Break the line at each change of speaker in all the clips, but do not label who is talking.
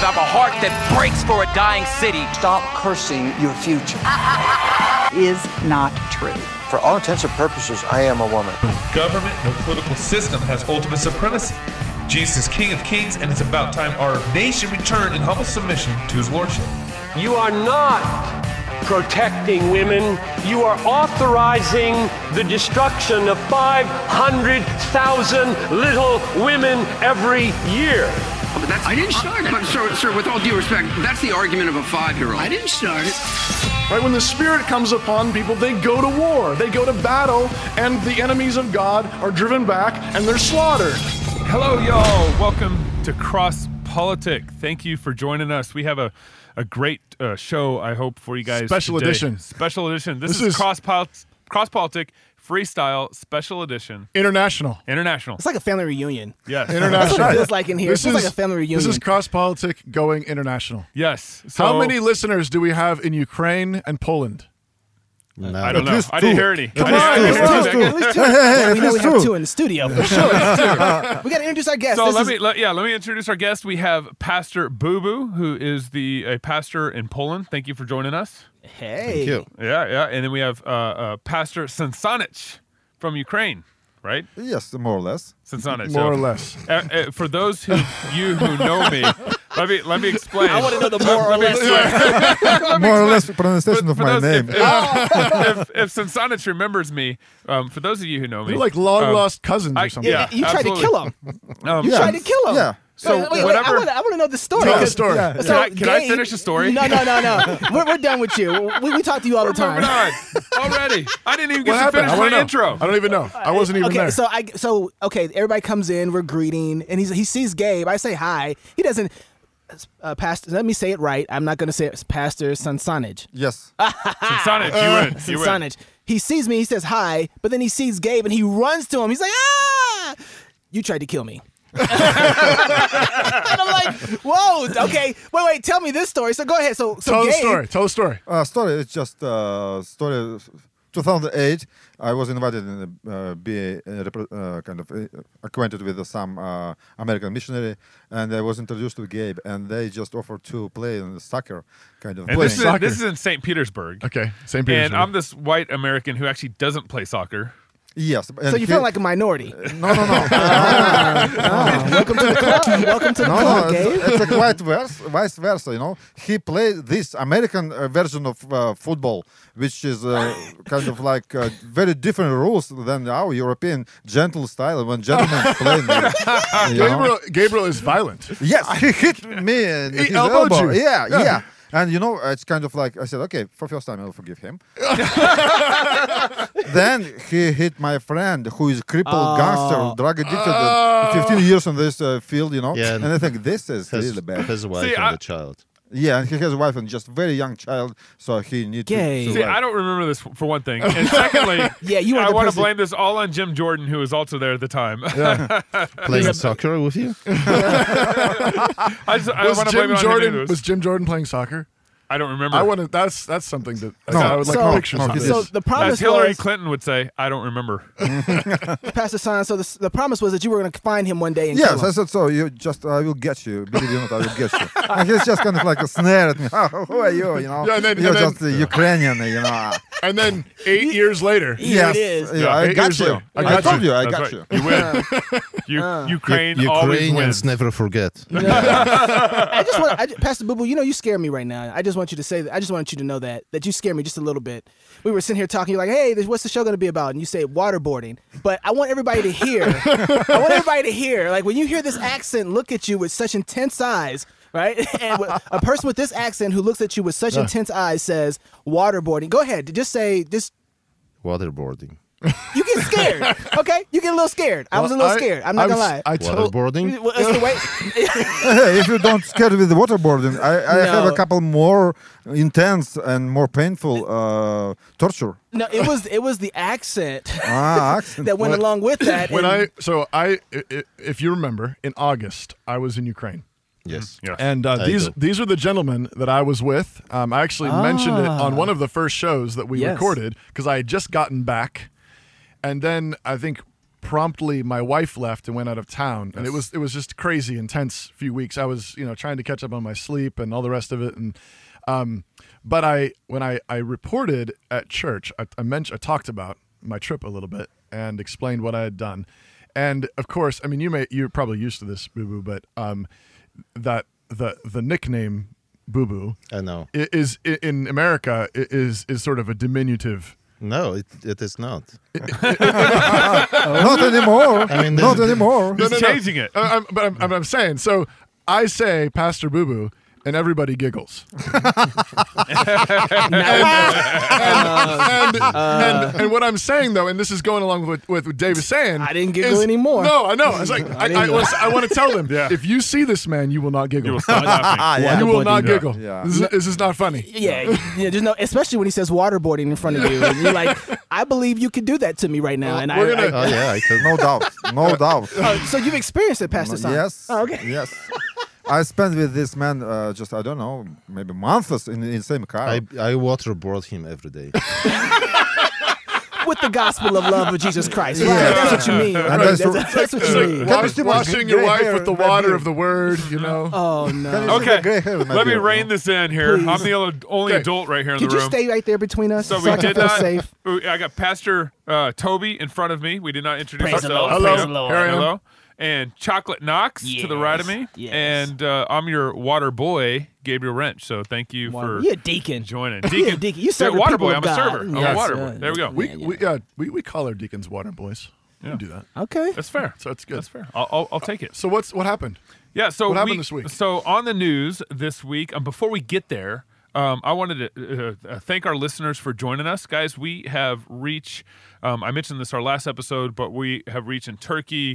and I have a heart that breaks for a dying city.
Stop cursing your future.
Is not true.
For all intents and purposes, I am a woman.
Government, no political system has ultimate supremacy. Jesus is King of Kings, and it's about time our nation return in humble submission to his lordship.
You are not protecting women. You are authorizing the destruction of 500,000 little women every year.
I didn't start it. But, sir, with all due respect, that's the argument of a 5-year-old. I didn't start it.
Right, when the Spirit comes upon people, they go to war, they go to battle, and the enemies of God are driven back and they're slaughtered.
Hello, y'all. Welcome to Cross Politic. Thank you for joining us. We have a great show, I hope, for you guys
Special
today.
edition.
Special edition. This is Cross Politic Freestyle Special Edition.
International.
It's like a family reunion.
Yes.
International.
That's what it feels like in here. It feels like a family reunion.
This is Cross Politic going international.
Yes. So,
how many listeners do we have in Ukraine and Poland?
I don't know. I didn't hear any.
Come on, at least two. We know we have two in the studio for sure. We got to introduce our guest.
So let me introduce our guest. We have Pastor Boo Boo, who is a pastor in Poland. Thank you for joining us.
Hey.
Thank you.
Yeah. And then we have Pastor Sansanich from Ukraine, right?
Yes, more or less.
Sansanich.
More or less.
For those who know me, let me explain.
I want to know the more or less.
More or less pronunciation of my name.
If Sansanich remembers me, for those of you who know me,
You're like long-lost cousins or something.
Yeah,
you tried to kill him.
you
tried to kill him.
Yeah.
So
wait,
whatever.
I want to know the story.
Tell the story.
Yeah.
So
Can I finish the story?
No. We're done with you. We talk to you all the time.
Moving on. Already. I didn't even
What
get to
happened?
finish
I wanna
my
know.
intro.
I don't even know. I wasn't even there.
So everybody comes in, we're greeting, and he sees Gabe. I say hi. He doesn't. Pastor, let me say it right. I'm not going to say it. It's Pastor Sansanich.
Yes.
Sansanich, you win.
Sansanich. He sees me. He says hi, but then he sees Gabe and he runs to him. He's like, "Ah! You tried to kill me." And I'm like, "Whoa, okay, wait. Tell me this story." So go ahead. So
Tell
Gabe,
the story. Tell the story.
Story. It's just story. 2008. I was invited in be kind of acquainted with some American missionary, and I was introduced to Gabe, and they just offered to play in the soccer kind of.
And
play.
this is in St. Petersburg.
Okay, St. Petersburg.
And I'm this white American who actually doesn't play soccer.
Yes.
So you feel like a minority.
No.
Welcome to the club. Welcome to the club, Gabe.
It's a quite vice versa, you know. He played this American version of football, which is kind of like very different rules than our European gentle style when gentlemen play.
Gabriel is violent.
Yes, he hit me in his
elbowed
elbow.
you.
Yeah. And you know, it's kind of like I said, okay, for first time I'll forgive him. Then he hit my friend, who is crippled gangster, drug addicted, 15 years on this field, you know.
Yeah,
and I think this is really bad.
His wife and the child.
Yeah, and he has a wife and just very young child, so he needs to survive.
See, I don't remember this for one thing. And secondly,
I
want to blame this all on Jim Jordan, who was also there at the time.
Playing soccer with you?
Was Jim Jordan playing soccer?
I don't remember.
That's something that I would like to picture.
So the promise
As Hillary
was,
Clinton would say, I don't remember.
Pastor San. So the promise was that you were going to find him one day and
yes,
kill him.
I said so. I will get you. Believe it or not, I will get you. And he's just kind of like a snare at me. Who are you? You know, you're just Ukrainian. You know.
And then 8 years later,
Here it is.
Yeah, I got you. I told you. I got you.
You win. Ukraine always
Ukrainians
wins.
never forget.
Pastor Boo Boo, you scare me right now. I just want you to say that. I just want you to know that you scare me just a little bit. We were sitting here talking. You're like, hey, what's the show going to be about? And you say waterboarding. But I want everybody to hear. Like when you hear this accent look at you with such intense eyes, right? And a person with this accent who looks at you with such intense eyes says waterboarding. Go ahead. Just say this.
Waterboarding.
You get scared, okay? You get a little scared. I was a little scared. I'm not gonna lie.
Waterboarding?
That's the way.
Hey, if you don't scared with the waterboarding, I have a couple more intense and more painful torture.
No, it was the accent,
accent.
that went along with that.
If you remember, in August, I was in Ukraine.
Yes.
And these are the gentlemen that I was with. I actually mentioned it on one of the first shows that we recorded because I had just gotten back. And then I think promptly my wife left and went out of town, and it was just crazy, intense few weeks. I was trying to catch up on my sleep and all the rest of it, and but when I reported at church, I talked about my trip a little bit and explained what I had done, and of course, I mean you're probably used to this, Boo Boo, but that the nickname Boo Boo,
I know,
is in America is sort of a diminutive.
No, it is not.
Not anymore.
I mean,
not anymore.
He's changing it.
But I'm saying, so I say Pastor Boo Boo, and everybody giggles. and what I'm saying, though, and this is going along with what Dave is saying.
I didn't giggle anymore.
No, I know. It's like I want to tell them, if you see this man, you will not giggle.
You will stop laughing.
You will not giggle.
Yeah.
This is not funny.
Yeah, just no. Especially when he says waterboarding in front of you, and you're like, I believe you could do that to me right now. And
oh yeah, I could.
No doubt. No doubt.
So you've experienced it, Pastor Son?
Yes.
Oh, okay.
Yes. I spent with this man just, I don't know, maybe months in the same car.
I waterboard him every day.
With the gospel of love of Jesus Christ. Right? Yeah. That's what you mean. Right?
And
That's what you mean.
Washing your wife with the water of the word,
Oh, no.
Okay, let me rein this in here.
Please.
I'm the only adult right here in
Could
the room.
you stay right there between us
So
so
we
I can
did
feel
not.
safe?
I got Pastor Toby in front of me. We did not introduce
Praise the
ourselves.
Lord.
Hello.
Praise the Lord.
Here I am.
Hello. And Chocolate Knox to the right of me.
Yes.
And I'm your water boy, Gabriel Wrench. So thank you for
You're a deacon.
joining.
You're a deacon. You serve the
water
people
boy.
of
I'm a
God.
server. I'm a
Yes,
water boy. There we go.
We call our deacons water boys. We can do that.
Okay.
That's fair.
So it's good.
That's fair. I'll take it.
So what happened?
Yeah. So
What happened this week?
So on the news this week, before we get there, I wanted to thank our listeners for joining us, guys. We have reached. I mentioned this our last episode, but we have reached in Turkey,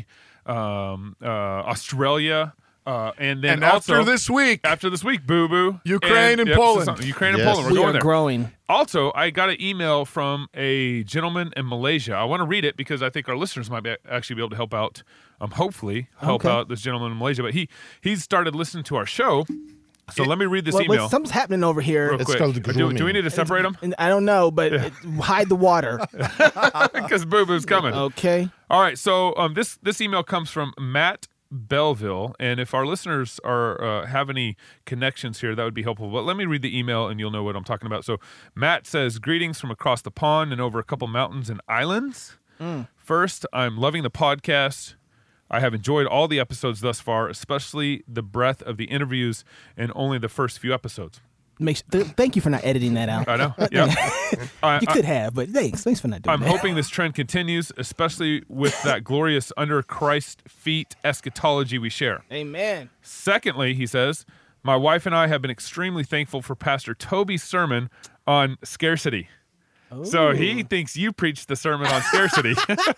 Australia, and then
after
also
this week,
Boo Boo,
Ukraine and Poland.
Ukraine and
Yes.
Poland. We're
We
going
are
there.
growing.
Also, I got an email from a gentleman in Malaysia. I want to read it because I think our listeners might actually be able to help out. Hopefully, help out this gentleman in Malaysia. But he's started listening to our show. So let me read this email.
Something's happening over here.
Real
It's
quick.
called
Do
grooming.
we need to separate them?
And I don't know, but hide the water.
Because Boo Boo's coming.
Okay.
All right. So this email comes from Matt Belleville, and if our listeners are have any connections here, that would be helpful. But let me read the email, and you'll know what I'm talking about. So Matt says, "Greetings from across the pond and over a couple mountains and islands. First, I'm loving the podcast. I have enjoyed all the episodes thus far, especially the breadth of the interviews and only the first few episodes."
Thank you for not editing that out.
I know. Yeah.
You could have, but thanks for not doing
I'm
that.
hoping this trend continues, especially with that glorious under Christ's feet eschatology we share.
Amen.
Secondly, he says, my wife and I have been extremely thankful for Pastor Toby's sermon on scarcity. So he thinks you preached the sermon on scarcity.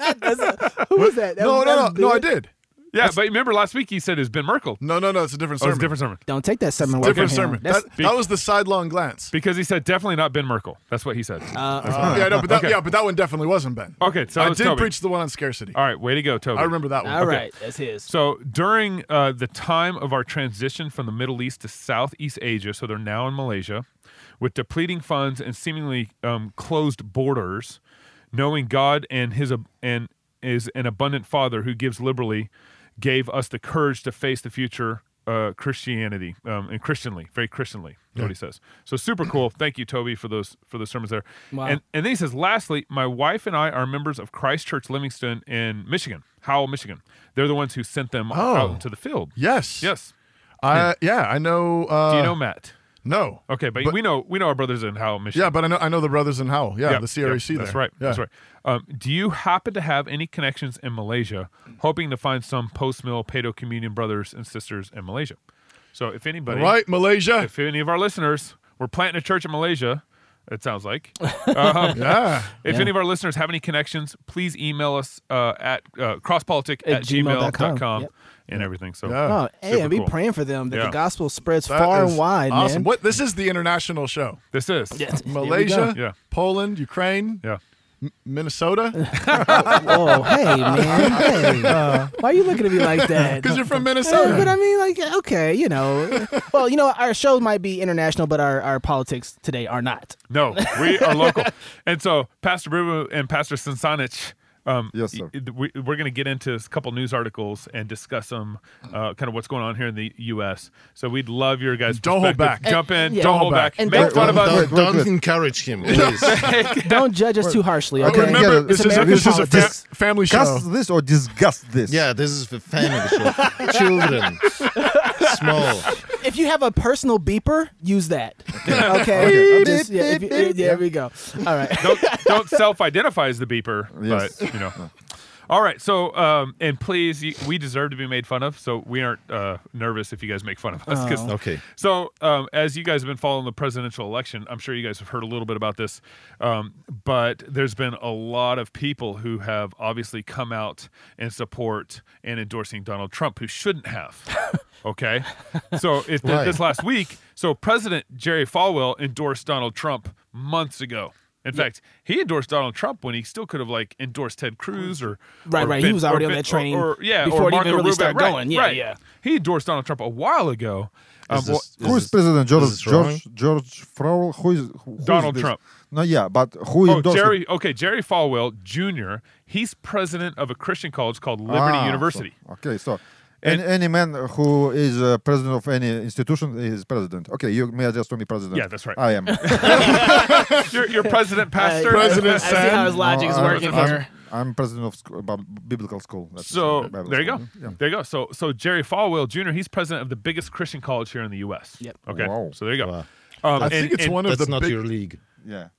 Who was that?
No, I did.
Yeah, but remember last week you said it was Ben Merkel.
No, it's a different
Oh,
sermon.
it's a different sermon.
Don't take that sermon away
Different
from
sermon.
him.
That was the sidelong glance.
Because he said definitely not Ben Merkel. That's what he said.
But that one definitely wasn't Ben.
Okay, so
I
it was
did
Toby.
preach the one on scarcity.
All right, way to go, Toby.
I remember that one.
All right, that's his.
So during the time of our transition from the Middle East to Southeast Asia, so they're now in Malaysia, with depleting funds and seemingly closed borders, knowing God and is an abundant Father who gives liberally, gave us the courage to face the future Christianity and Christianly, very Christianly. That's what he says. So super cool. Thank you, Toby, for those sermons there.
Wow.
And then he says, lastly, my wife and I are members of Christ Church Livingston in Michigan, Howell, Michigan. They're the ones who sent them out into the field.
Yes.
Yes.
I know.
Do you know Matt?
No.
Okay, but we know our brothers in Howell, Michigan.
Yeah, but I know the brothers in Howell. Yeah,
Yep,
the CREC there.
That's right.
Yeah.
That's right. Do you happen to have any connections in Malaysia, hoping to find some post-mill Paedo Communion brothers and sisters in Malaysia? So if anybody,
Right, Malaysia.
if any of our listeners, we're planting a church in Malaysia. It sounds like.
Yeah.
If any of our listeners have any connections, please email us at crosspolitic@gmail.com
Yep.
and everything. So
Yeah.
Oh, hey,
super
and be
cool.
praying for them that
Yeah.
the gospel spreads
That
far
is
and wide,
awesome.
man.
This is the international show.
This is.
Yes. Here we
Malaysia,
Yeah.
Poland, Ukraine,
Yeah.
Minnesota.
Oh, hey, man. Hey. Why are you looking at me like that?
Because you're from
Hey,
Minnesota.
but I mean, like, okay, Well, our show might be international, but our politics today are not.
No, we are local. And so Pastor Brubu and Pastor Sansanich
Yes, sir.
We're going to get into a couple news articles and discuss them, kind of what's going on here in the U.S. So we'd love your guys'
Don't hold
perspective.
back.
Jump in.
Yeah.
Don't hold back.
And
Make fun of us.
Don't encourage him, please.
Don't judge us too harshly. Okay.
Remember,
Yeah,
this
it's
is a,
American
this is a
politics.
family show.
Discuss this or disgust this.
Yeah, this is the family show. Children, small.
If you have a personal beeper, use that. Okay. Just- yeah, if you- there we go. All right.
Don't self-identify as the beeper,
Yes.
but you know. All right, so and please, we deserve to be made fun of, so we aren't nervous if you guys make fun of us. 'Cause-
Okay.
So as you guys have been following the presidential election, I'm sure you guys have heard a little bit about this, but there's been a lot of people who have obviously come out in support and endorsing Donald Trump who shouldn't have. Okay, so
Why?
this last week, so President Jerry Falwell endorsed Donald Trump months ago. In fact, he endorsed Donald Trump when he still could have like endorsed Ted Cruz or
Right,
or
right. He
been-
was
or
already on
been-
that train
or
before it
or
even
Marco
really
Rubio.
started
Right,
going. Yeah,
right.
yeah.
He endorsed Donald Trump a while ago.
Who is President
this
George Frowell? Who is
Donald
this?
Trump.
No, yeah, but who endorsed him?
Jerry Falwell Jr. He's president of a Christian college called Liberty University.
So any man who is president of any institution is president. Okay, you may address to me president.
Yeah, that's right.
I am.
You're president, pastor.
President
I see how his logic is
No,
working here.
I'm president of biblical school. That's
So
Bible
there you go.
school. Yeah.
There you go. So Jerry Falwell Jr. He's president of the biggest Christian college here in the U.S.
Yep.
Okay.
Wow.
So there you go.
Wow.
I think it's one of
That's
the
not
big.
your league.
Yeah.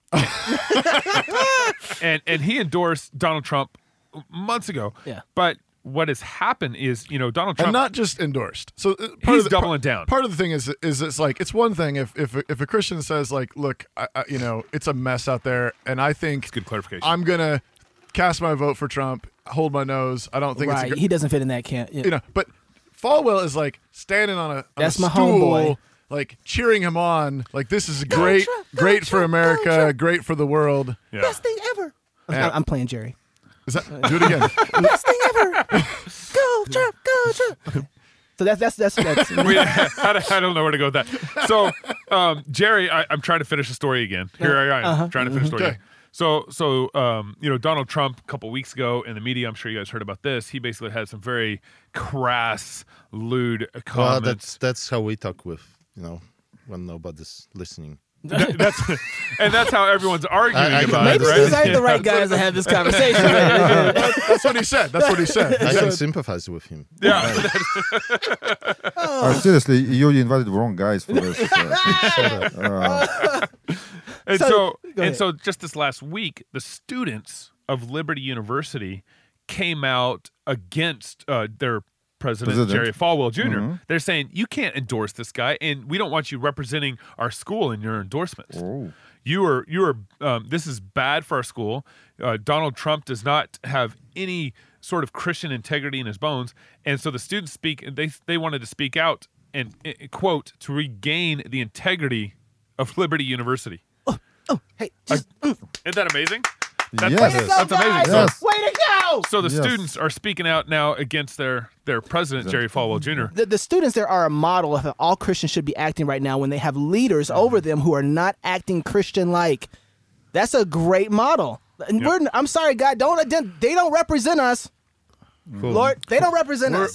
and he endorsed Donald Trump months ago.
Yeah.
But what has happened is, Donald Trump.
And not just endorsed. So
He's doubling down.
Part of the thing is it's like it's one thing if a Christian says like, look, it's a mess out there, and I think
That's good clarification.
I'm gonna cast my vote for Trump. Hold my nose. I don't think
Right.
it's
He doesn't fit in that camp. Yeah.
But Falwell is like standing on a
That's
a
my
stool,
homeboy.
like cheering him on. Like this is great, great for America, great for the world.
Yeah.
Best thing ever. I'm playing Jerry.
Is that do it again?
Best thing ever. Go Trump. Go Trump. Okay. So that's.
I don't know where to go with that. So, Jerry, I'm trying to finish the story again. Here I am trying to finish the story.
Okay.
Again. So, Donald Trump a couple weeks ago in the media, I'm sure you guys heard about this. He basically had some very crass, lewd
Well,
comments.
that's how we talk with, when nobody's listening.
That's how everyone's arguing
I can
about it,
Maybe
right?
these aren't the right guys to have this conversation.
That's what he said. That's what he said.
I can sympathize with him.
Yeah.
Seriously, you invited the wrong guys for this.
And
So- go ahead.
so just this last week, the students of Liberty University came out against their president, Jerry Falwell Jr. They're saying, you can't endorse this guy, and we don't want you representing our school in your endorsements.
Oh.
You are this is bad for our school. Donald Trump does not have any sort of Christian integrity in his bones. And so the students they wanted to speak out and quote, to regain the integrity of Liberty University.
Hey,
Isn't that amazing? That's,
Yes.
way to go,
that's amazing.
guys.
Yes.
Way to go!
So the
Yes.
students are speaking out now against their president, Jerry Falwell Jr.
The students there are a model of how all Christians should be acting right now when they have leaders over them who are not acting Christian-like. That's a great model. And I'm sorry, God, they don't represent us.
Cool.
Lord, they don't represent us.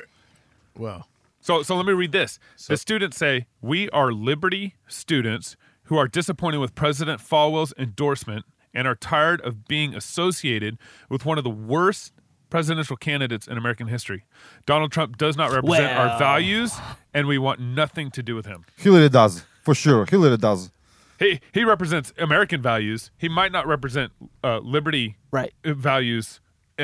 Well.
So let me read this. The students say, we are Liberty students who are disappointed with President Falwell's endorsement and are tired of being associated with one of the worst presidential candidates in American history. Donald Trump does not represent our values, and we want nothing to do with him.
Hillary does, for sure. Hillary does.
He represents American values. He might not represent liberty values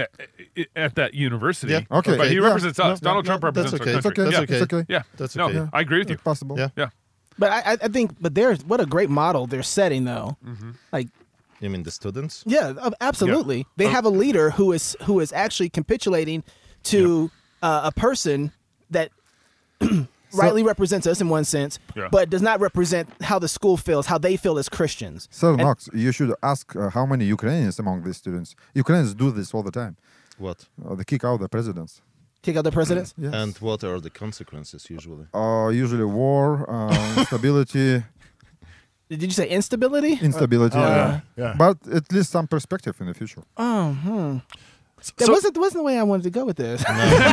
at that university.
Yeah.
Okay.
But he
Yeah.
represents us.
No,
Donald Trump represents
that's okay.
our country.
It's okay.
Yeah.
It's okay.
Yeah.
That's
No,
okay.
I agree with you.
Possible.
Yeah.
Yeah.
But I think, what a great model they're setting, though. Like,
You mean the students?
yeah, absolutely. They have a leader who is actually capitulating to a person that rightly represents us in one sense, but does not represent how the school feels, how they feel as Christians.
Sir Max, you should ask how many Ukrainians among these students. Ukrainians do this all the time.
What?
They kick out the presidents.
Kick out the presidents?
Yes.
And what are the consequences usually?
Usually war, instability.
Did you say instability?
Instability.
yeah.
But at least some perspective in the future.
That wasn't the way I wanted to go with this.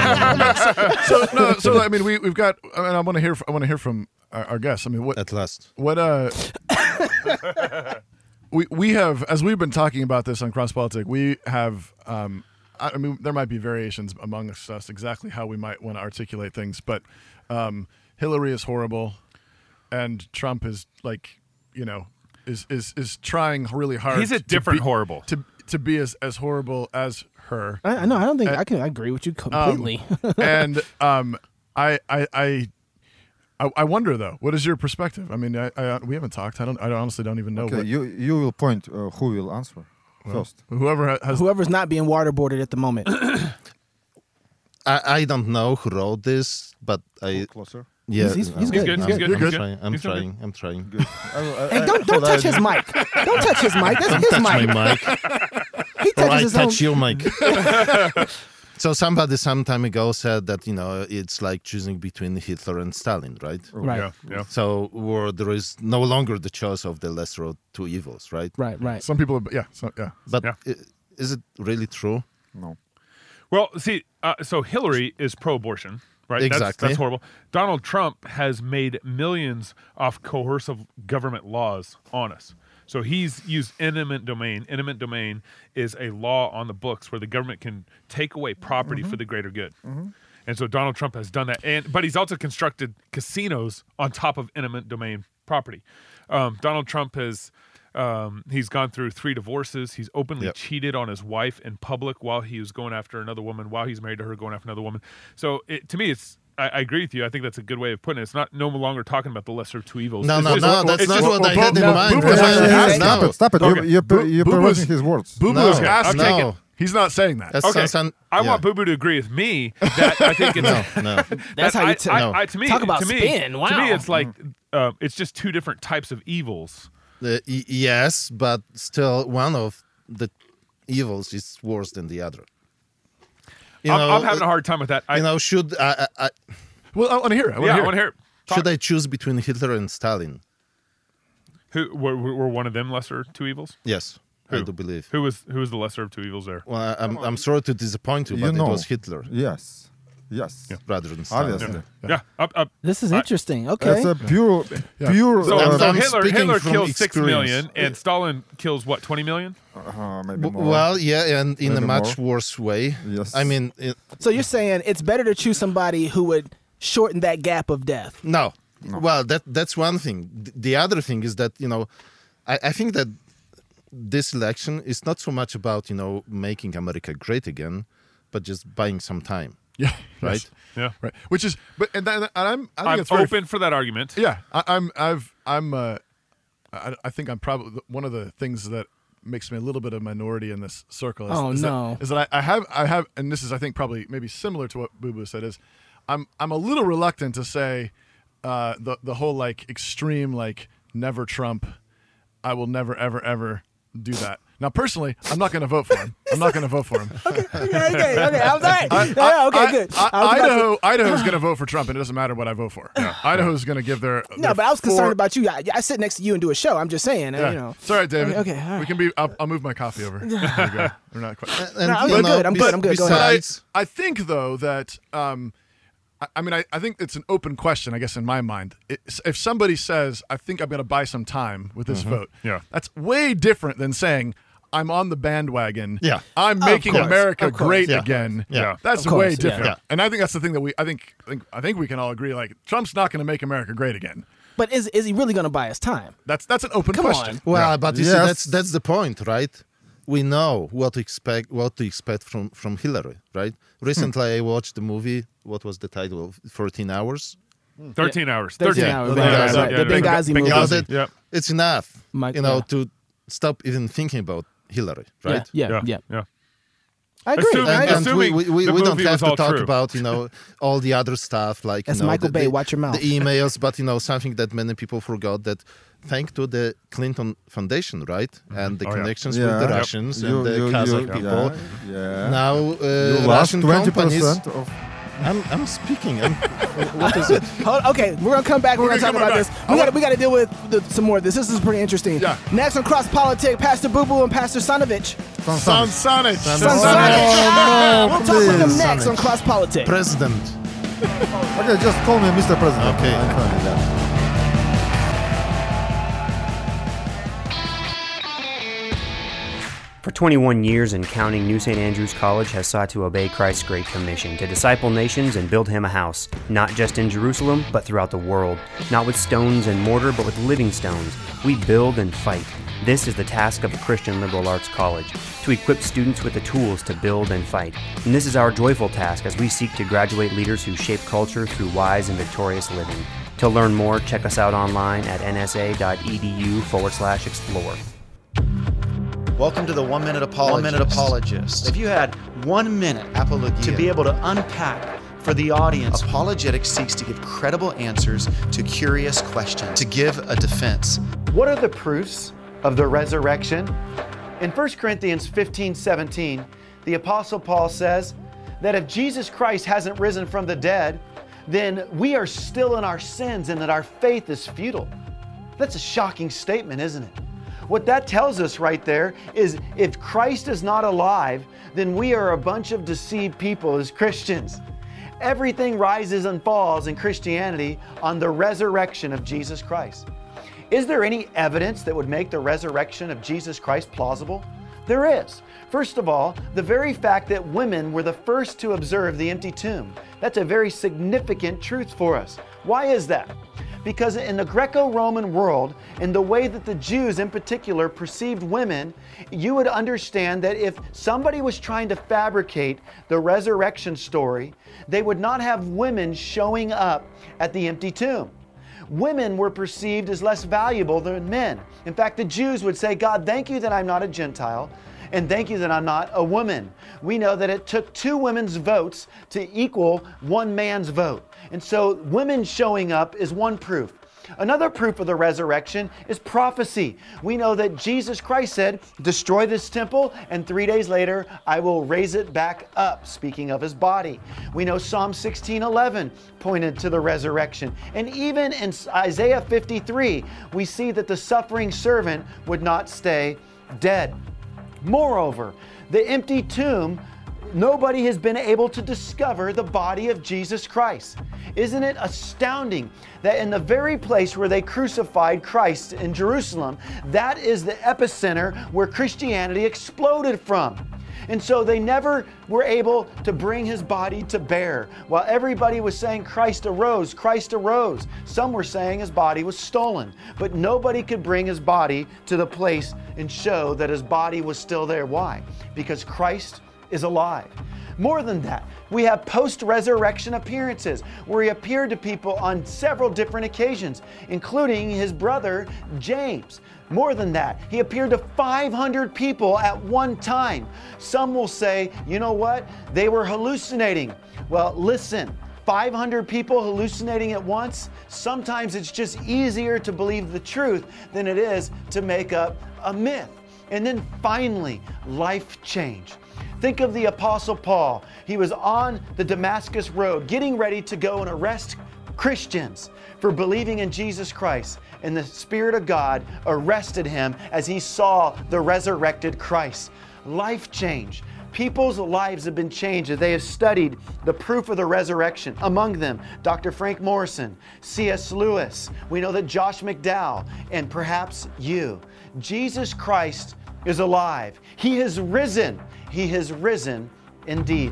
So I mean, we've got. I mean, I want to hear from our guests. I mean, what
At last.
we have, as we've been talking about this on Cross Politic, we have. I mean, there might be variations amongst us exactly how we might want to articulate things, but Hillary is horrible, and Trump is like, is trying really hard.
He's a different horrible
to be as horrible as her.
I know. I don't think I can agree with you completely.
And I wonder though, what is your perspective? I mean, we haven't talked. I honestly don't even know.
Okay,
what,
you will point who will answer first.
Whoever's not being waterboarded at the moment.
I don't know who wrote this, but
Closer.
Yeah,
He's good.
I'm trying.
Good.
Hey, don't touch his mic. Don't touch his mic. That's his
Touch
mic.
my mic.
He
Or I
touches his
touch
own.
your mic. So somebody some time ago said that it's like choosing between Hitler and Stalin, right?
Right.
Yeah.
So where there is no longer the choice of the lesser of two evils, right?
Right.
Some people,
But is it really true?
No.
Well, see, so Hillary is pro-abortion, right?
Exactly.
That's horrible. Donald Trump has made millions off coercive government laws on us. So he's used eminent domain. Eminent domain is a law on the books where the government can take away property for the greater good. And so Donald Trump has done that. But he's also constructed casinos on top of eminent domain property. Donald Trump has... he's gone through 3 divorces. He's openly cheated on his wife in public while he was going after another woman, while he's married to her, going after another woman. So to me, I agree with you. I think that's a good way of putting it. It's not no longer talking about the lesser of two evils.
No,
It's
that's not what I had in mind.
Stop it.
Okay.
You're perverting his words.
Boo Boo is asking.
No.
He's not saying that.
I want Boo Boo to agree with me that I think it's
no.
That's how you
to me,
talk about
to me,
spin. Wow.
To me, it's like it's just two different types of evils.
Yes, but still, one of the evils is worse than the other.
I'm having a hard time with that.
Should I?
Well, I want to hear it. I want to hear it.
Should I choose between Hitler and Stalin?
Who were one of them lesser two evils?
Yes, I do believe.
Who was the lesser of two evils there?
Well, I'm sorry to disappoint you, but it was Hitler.
Yes.
Rather than Stalin.
Obviously.
Yeah.
This is interesting. Okay.
It's a pure.
So Hitler
from
kills 6 million,
experience.
and Stalin kills what, 20 million?
Maybe more.
Well, yeah, and in
Maybe
a much
more.
worse way.
Yes.
I mean,
So you're saying it's better to choose somebody who would shorten that gap of death?
no. Well, that's one thing. The other thing is that I think that this election is not so much about making America great again, but just buying some time.
Yeah.
Right.
Yes.
Yeah.
Right. Which is, but I think
I'm
it's very
open for that argument.
Yeah, I think I'm probably one of the things that makes me a little bit of a minority in this circle. Is that I have, and this is I think probably maybe similar to what Boo Boo said is, I'm a little reluctant to say the whole like extreme like never Trump, I will never ever do that. Now, personally, I'm not going to vote for him. I'm not going to vote for him.
Okay. I'm sorry. Okay, good.
Idaho's going to vote for Trump, and it doesn't matter what I vote for. Idaho's going to give their
No, but I was concerned about you. I sit next to you and do a show. I'm just saying.
Yeah. It's all right, David.
Okay, all right.
We can be. I'll move my coffee over. There we go. We're not quite.
I'm good. Go ahead.
I think though that I think it's an open question. I guess in my mind, if somebody says, "I think I'm going to buy some time with this vote," that's way different than saying, I'm on the bandwagon.
Yeah.
I'm making America great
Yeah.
again.
Yeah.
That's
Of course,
way different.
yeah.
And I think that's the thing that I think we can all agree, like, Trump's not going to make America great again.
But is he really going to buy us time?
That's an open question.
Well, but you see, that's the point, right? We know what to expect from Hillary, right? Recently, I watched the movie. What was the title? 13 Hours.
13 hours.
13 hours. The Benghazi movie.
Yep.
It's enough,
Mike,
to stop even thinking about Hillary, right?
Yeah. I agree.
Assuming-
And we
the
don't
movie
have
was
to
all
talk
true.
about all the other stuff like
That's Michael Bay, watch your mouth.
the emails, but something that many people forgot, that thanks to the Clinton Foundation, right, and the connections with the Russians and the Kazakh people, now
you lost
Russian
20%
companies.
of
I'm speaking. What is it?
Okay, we're gonna come back. We're gonna talk about this. We got to deal with some more of this. This is pretty interesting.
Yeah.
Next on Cross Politic, Pastor Boo Boo and Pastor Sonovich.
Sonsanich.
We'll talk with them next on Cross Politic.
President.
Okay, just call me Mr. President.
Okay.
I'm fine with that.
For 21 years and counting, New St. Andrews College has sought to obey Christ's Great Commission to disciple nations and build him a house, not just in Jerusalem, but throughout the world. Not with stones and mortar, but with living stones. We build and fight. This is the task of a Christian liberal arts college, to equip students with the tools to build and fight. And this is our joyful task as we seek to graduate leaders who shape culture through wise and victorious living. To learn more, check us out online at nsa.edu/explore.
Welcome to the 1 Minute Apologist.
1 Minute Apologist. If you had 1 minute to be able to unpack for the audience,
Apologetics seeks to give credible answers to curious questions, to give a defense.
what are the proofs of the resurrection? In 1 Corinthians 15:17, the Apostle Paul says that if Jesus Christ hasn't risen from the dead, then we are still in our sins and that our faith is futile. That's a shocking statement, isn't it? What that tells us right there is if Christ is not alive, then we are a bunch of deceived people as Christians. Everything rises and falls in Christianity on the resurrection of Jesus Christ. Is there any evidence that would make the resurrection of Jesus Christ plausible? There is. First of all, the very fact that women were the first to observe the empty tomb. That's a very significant truth for us. Why is that? Because in the Greco-Roman world, in the way that the Jews in particular perceived women, you would understand that if somebody was trying to fabricate the resurrection story, they would not have women showing up at the empty tomb. Women were perceived as less valuable than men. In fact, the Jews would say, God, thank you that I'm not a Gentile, and thank you that I'm not a woman. We know that it took 2 women's votes to equal 1 man's vote. And so women showing up is one proof. Another proof of the resurrection is prophecy. We know that Jesus Christ said, destroy this temple, and 3 days later, I will raise it back up, speaking of his body. We know Psalm 16:11 pointed to the resurrection. And even in Isaiah 53, we see that the suffering servant would not stay dead. Moreover, the empty tomb, nobody has been able to discover the body of Jesus Christ. Isn't it astounding that in the very place where they crucified Christ in Jerusalem, that is the epicenter where Christianity exploded from? And so they never were able to bring his body to bear. While everybody was saying Christ arose, Christ arose, some were saying his body was stolen. But nobody could bring his body to the place and show that his body was still there. Why? Because Christ is alive. More than that, we have post-resurrection appearances where he appeared to people on several different occasions, including his brother James. More than that, he appeared to 500 people at one time. Some will say, you know what? They were hallucinating. Well, listen, 500 people hallucinating at once, sometimes it's just easier to believe the truth than it is to make up a myth. And then finally, life change. Think of the Apostle Paul. He was on the Damascus Road getting ready to go and arrest Christians for believing in Jesus Christ. And the Spirit of God arrested him as he saw the resurrected Christ. Life change. People's lives have been changed as they have studied the proof of the resurrection. Among them, Dr. Frank Morrison, C.S. Lewis. We know that Josh McDowell, and perhaps you. Jesus Christ is alive. He has risen. He has risen indeed.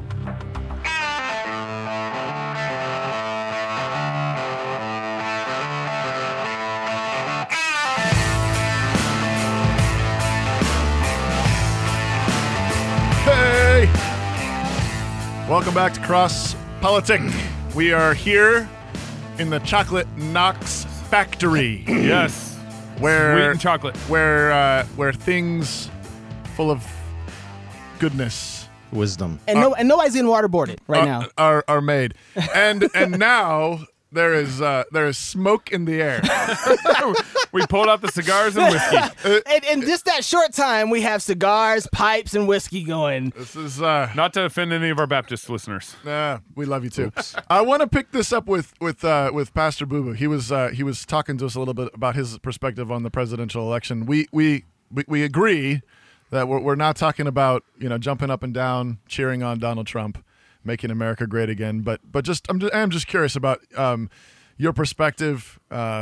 Hey! Welcome back to Cross Politic. We are here in the Chocolate Knox factory.
Yes.
Where
sweet and chocolate.
Where things full of goodness,
wisdom,
and nobody's getting waterboarded right now
are made. And now there is smoke in the air.
We pulled out the cigars and whiskey.
And in just that short time, we have cigars, pipes, and whiskey going.
This is
not to offend any of our Baptist listeners.
We love you too. I want to pick this up with Pastor Boo Boo. He was talking to us a little bit about his perspective on the presidential election. We agree that we're not talking about jumping up and down, cheering on Donald Trump, making America great again. But I'm just curious about your perspective.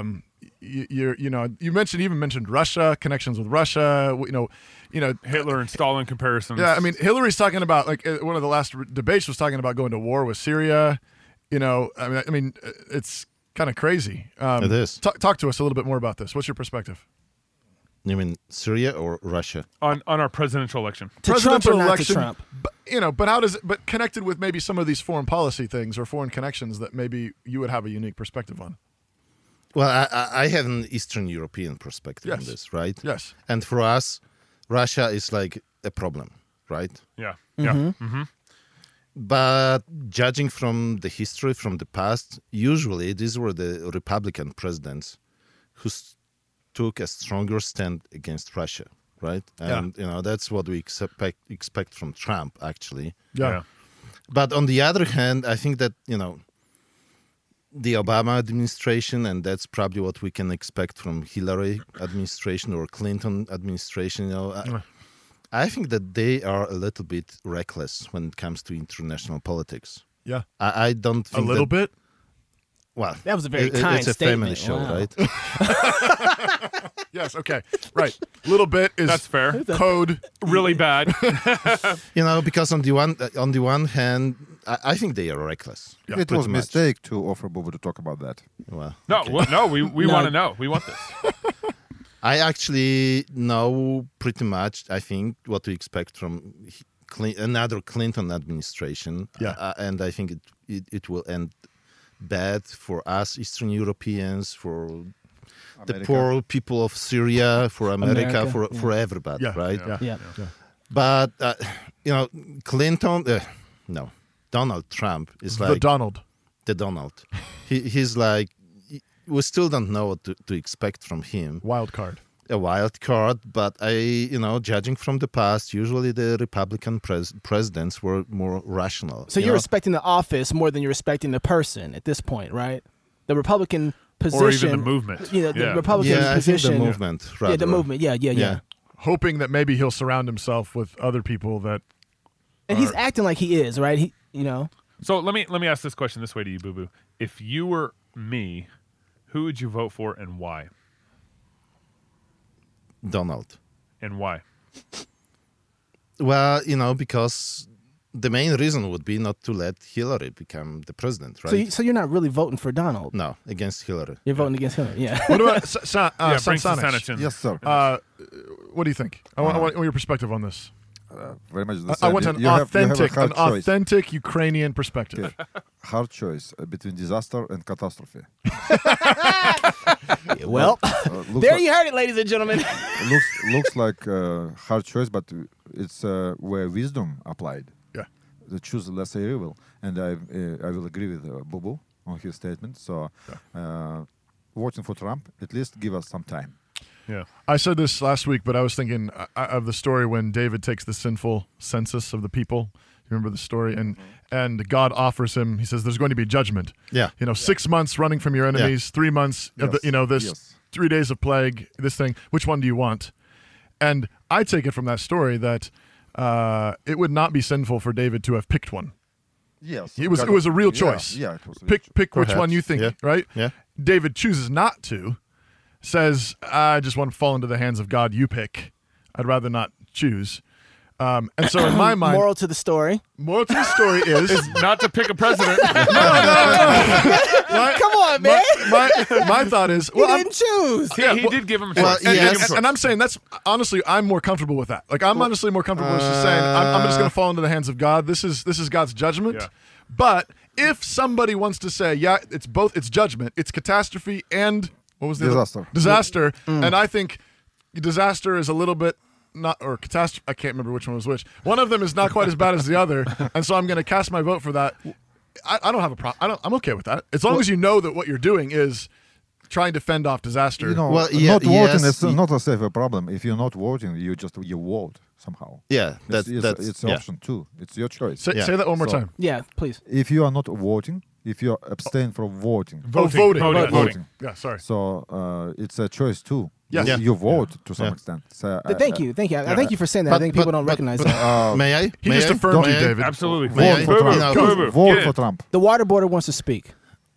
You mentioned Russia, connections with Russia.
Hitler and Stalin comparisons.
Yeah, I mean Hillary's talking about one of the last debates was talking about going to war with Syria. I mean it's kind of crazy.
It is.
Talk to us a little bit more about this. What's your perspective?
You mean Syria or Russia?
On our presidential election.
To Trump or not to Trump?
But how does it? But connected with maybe some of these foreign policy things or foreign connections that maybe you would have a unique perspective on.
Well, I have an Eastern European perspective on this, right?
Yes.
And for us, Russia is like a problem, right?
Yeah.
Mm-hmm.
Yeah. Mm-hmm.
But judging from the history, from the past, usually these were the Republican presidents who took a stronger stand against Russia, right? And that's what we expect from Trump, actually.
Yeah.
But on the other hand, I think that the Obama administration, and that's probably what we can expect from Hillary administration or Clinton administration. I think that they are a little bit reckless when it comes to international politics.
Yeah,
I don't think
a little bit.
Well,
that was a very kind
it's a
statement.
family show,
Wow.
right?
Yes. Okay. Right. Little bit is
that's fair.
Code
really bad.
Because on the one hand, I think they are reckless.
Yeah, it was a mistake to offer Bobo to talk about that.
Well,
we want to know. We want this.
I actually know pretty much, I think, what to expect from another Clinton administration.
Yeah.
And I think it will end bad for us Eastern Europeans, for the poor people of Syria, for America. For everybody, right?
Yeah.
But, Clinton, no. Donald Trump is like... The Donald. He's like... We still don't know what to expect from him.
Wild card.
A wild card, but judging from the past, usually the Republican presidents were more rational.
So you're respecting the office more than you're respecting the person at this point, right? The Republican position.
Or even the movement.
The Republican position.
I think the movement, rather.
Yeah, the movement. Yeah.
Hoping that maybe he'll surround himself with other people that...
And he's acting like he is, right?
So let me ask this question this way to you, Boo Boo. If you were me... who would you vote for and why?
Donald.
And why?
Well, because the main reason would be not to let Hillary become the president, right?
So you're not really voting for Donald?
No, against Hillary.
You're voting against Hillary, yeah.
What about
bring
Sansanich?
Yes, sir.
What do you think? I want your perspective on this.
Very much the same.
I want an authentic Ukrainian perspective.
Hard choice between disaster and catastrophe.
Well, there you heard it, ladies and gentlemen.
looks like a hard choice, but it's where wisdom applied.
Yeah.
To choose the lesser evil. And I will agree with Bobo on his statement. So voting for Trump, at least give us some time.
Yeah, I said this last week, but I was thinking of the story when David takes the sinful census of the people. You remember the story? And God offers him. He says, "There's going to be judgment."
Yeah,
6 months running from your enemies, 3 months of this 3 days of plague. This thing. Which one do you want? And I take it from that story that it would not be sinful for David to have picked one.
Yes,
it was a real choice.
Yeah, it was
pick which one you think. Right?
Yeah.
David chooses not to. Says, I just want to fall into the hands of God. You pick. I'd rather not choose. And so in my mind...
Moral to the story
is
not to pick a president.
No. Come on, man.
My thought is...
Well, he didn't choose.
He did give him a choice.
And I'm saying that's... Honestly, I'm more comfortable with that. I'm honestly more comfortable with just saying, I'm just going to fall into the hands of God. This is God's judgment.
Yeah.
But if somebody wants to say, it's both, it's judgment, it's catastrophe, and... What was the disaster? And I think disaster is a little bit or catastrophe. I can't remember which one was which. One of them is not quite as bad as the other, and so I'm going to cast my vote for that. I don't have a problem. I'm okay with that as long as you know that what you're doing is trying to fend off disaster.
You know,
Well,
not voting
yes,
is not a safer problem. If you're not voting, you vote somehow.
Yeah,
it's an
yeah.
option too. It's your choice.
Say that one more time.
Yeah, please.
If you are not voting, if you abstain from voting.
Voting. Yeah, sorry.
So it's a choice too.
Yes.
Yeah.
You vote to some extent. So,
Thank you. I thank you for saying that. I think people don't recognize that.
May I?
He
May
just
I?
affirmed you,
Don't-
David.
Absolutely.
May
Vote
I?
for
No,
Trump.
no,
Vote for Trump.
The water border wants to speak.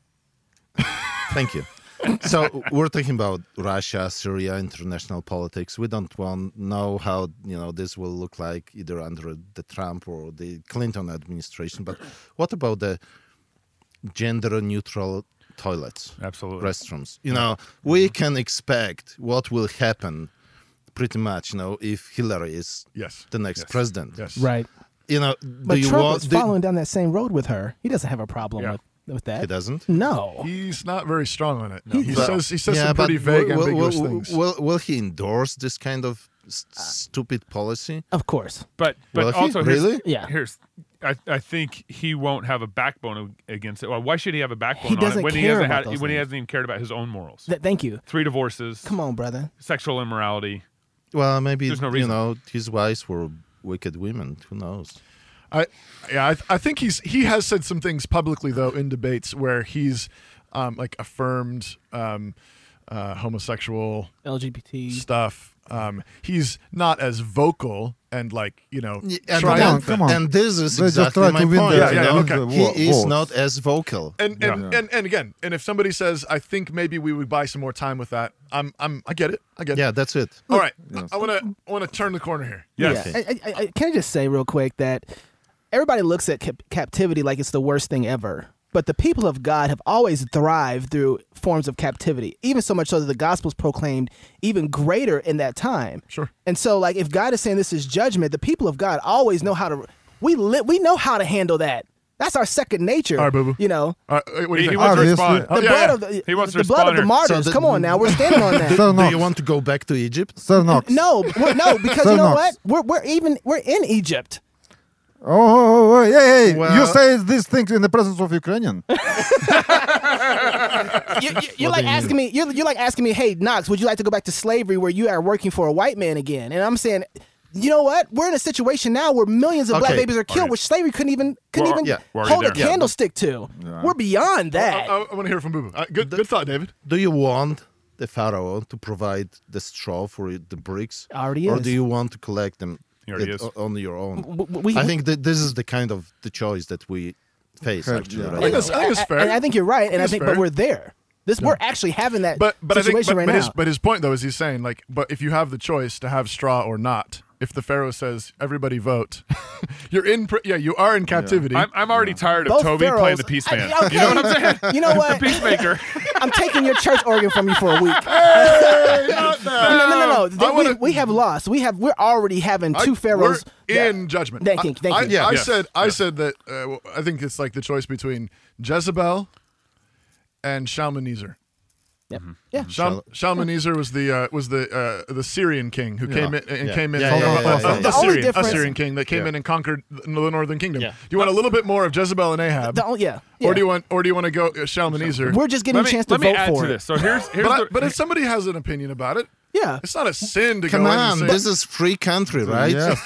Thank you. So we're talking about Russia, Syria, international politics. We don't know how this will look like either under the Trump or the Clinton administration. But what about the gender-neutral toilets,
Absolutely.
restrooms? We can expect what will happen, pretty much. If Hillary is the next president.
Yes.
Right. But Trump is following down that same road with her. He doesn't have a problem with that.
He doesn't?
No.
He's not very strong on it.
No.
He says some pretty vague, ambiguous things.
Will he endorse this kind of stupid policy?
Of course.
But
Will he?
also,
Really?
I think he won't have a backbone against it. Well, why should he have a backbone
He doesn't
on it
care about those
when he
things.
hasn't even cared about his own morals?
Thank you.
3 divorces.
Come on, brother.
Sexual immorality.
Well, maybe
There's no reason.
his wives were wicked women. Who knows?
I think he has said some things publicly though in debates where he's affirmed homosexual
LGBT
stuff. He's not as vocal and
triumphant.
Come on.
And this is
They just
exactly
try
my
to win
point.
the
He is
votes.
not as vocal.
And again, if somebody says, I think maybe we would buy some more time with that, I get it.
Yeah, that's it.
All right, I want to turn the corner here.
Yes.
Yeah. Can I just say real quick that everybody looks at captivity like it's the worst thing ever. But the people of God have always thrived through forms of captivity, even so much so that the gospel's proclaimed even greater in that time.
Sure.
And so, if God is saying this is judgment, the people of God always know how to. We know how to handle that. That's our second nature.
All right, boo-boo.
You know.
What do you
He
think?
wants to respond.
The blood of the,
He wants to
the blood of
respond
the
here.
martyrs.
So
Come on now, we're standing on that.
Sir
Do
Knox.
you want to go back to Egypt?
Sir Knox.
No, because
Sir
you know
Knox.
what? We're in Egypt.
Oh, hey!
Well-
You say these things in the presence of Ukrainian.
You're like asking me. You're like asking me. Hey, Knox, would you like to go back to slavery where you are working for a white man again? And I'm saying, you know what? We're in a situation now where millions of black
Okay.
babies are killed, which slavery couldn't even
yeah,
we're already
hold a
there. Yeah.
candlestick to. We're beyond that.
I want to hear from Boo Boo. Good thought, David.
Do you want the pharaoh to provide the straw for the bricks?
Already
Or
is.
do you want to collect them
He already is.
on your own?
We-
I think that this is the kind of the choice that we face actually.
Yeah.
Right
I think it's fair.
And I think you're right. And I
It's
think,
fair.
but we're there. We're actually having that
But I think
situation right now.
his point though is he's saying but if you have the choice to have straw or not, if the Pharaoh says everybody vote, you are in captivity.
I'm already tired of
Both
Toby
pharaohs-
playing the peace man.
okay.
You know what I'm saying?
You know what?
The peacemaker.
I'm taking your church organ from you for a week.
Hey, not now.
No. We have lost. We're already having two pharaohs.
We're in judgment.
Thank you.
I said that I think it's like the choice between Jezebel and Shalmaneser.
Yep. Yeah.
Shalmaneser was the Syrian king who came in
The
only
Syrian,
difference-
a Syrian king that came in and conquered the northern kingdom.
Yeah.
Do you want a little bit more of Jezebel and Ahab?
Yeah.
Or do you want to go Shalmaneser?
We're just getting a chance to
let me
vote
add
for
to
it.
this. So here's
But if somebody has an opinion about it,
Yeah.
it's not a sin to
Come
go in
on,
and say,
this is free country, right?
Yes.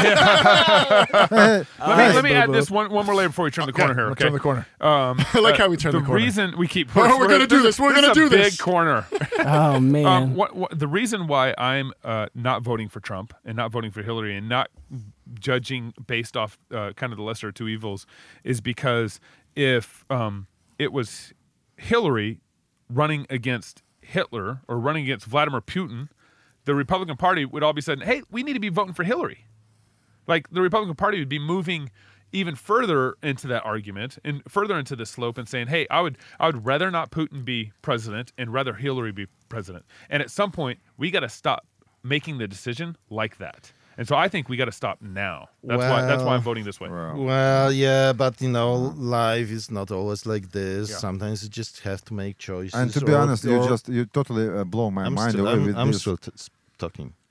Let me add this one more layer before we turn the corner here.
let's
Okay.
turn the corner.
I
like how we turn the corner.
reason we keep
Oh, we're gonna do this. We're gonna do this.
Big corner.
Oh man.
The reason why I'm not voting for Trump and not voting for Hillary and not judging based off kind of the lesser of two evils is because if it was Hillary running against Hitler or running against Vladimir Putin, the Republican Party would all be saying, hey, we need to be voting for Hillary. Like the Republican Party would be moving even further into that argument and further into the slope and saying, hey, I would rather not Putin be president and rather Hillary be president. And at some point, we got to stop making the decision like that. And so I think we got to stop now. That's why I'm voting this way.
Well, yeah, but life is not always like this. Yeah. Sometimes you just have to make choices.
And to be honest, you totally blow my mind away with
I'm
this.
still talking.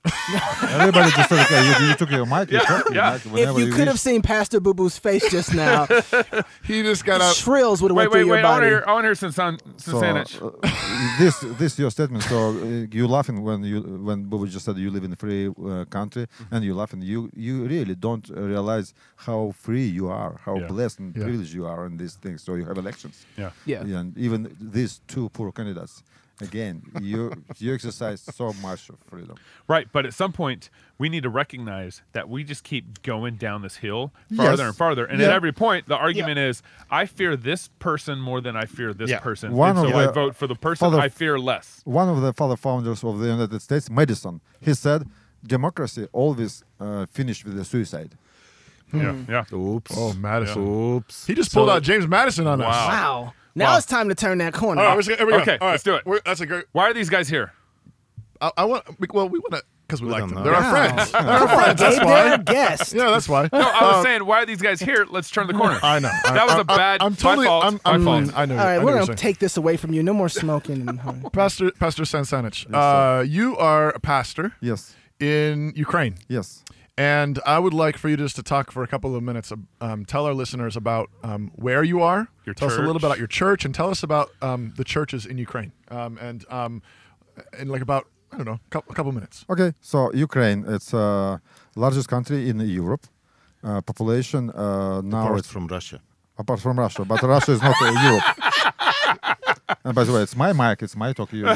Everybody just said, okay, you took your mic. You took your mic
If
whenever
you could have
wish.
seen Pastor Boo Boo's face just now,
he just got out.
Shrills would have went through your
I
body.
want to hear Sansanich.
This your statement. So you laughing when Bobo just said you live in a free country, and you laughing. You really don't realize how free you are, how blessed and privileged you are in these things. So you have elections.
Yeah.
And even these two poor candidates. Again, you exercise so much of freedom.
Right, but at some point, we need to recognize that we just keep going down this hill farther and farther. And at every point, the argument is, I fear this person more than I fear this person.
One
and
of
so I
the
vote for the person I fear less.
One of the father founders of the United States, Madison, he said, democracy always finished with a suicide.
Yeah.
Oops.
Oh, Madison.
Oops.
He just pulled out James Madison on us.
Wow. Now it's time to turn that corner.
All right, here we go.
Okay,
All right.
let's do it.
That's a great.
Why are these guys here?
I want. Well, we want to because we like
don't
them.
know.
They're our friends. They're our friends.
Gabe,
That's
they're
why.
a guest.
Yeah, that's why.
No, I was saying, why are these guys here? Let's turn the corner.
I know.
That was a bad.
I'm totally.
my fault.
I know.
All
I
right,
know
we're
what you're
gonna
saying.
take this away from you. No more smoking.
Pastor Sansanich. You are a pastor.
Yes.
In Ukraine.
Yes.
And I would like for you just to talk for a couple of minutes. Tell our listeners about where you are. Tell us a little bit about your church, and tell us about the churches in Ukraine. And like about I don't know, a couple minutes.
Okay, so Ukraine, it's largest country in Europe. Population now
Apart
it's
from Russia.
Apart from Russia, but Russia is not Europe. And by the way, it's my mic, it's my talk. You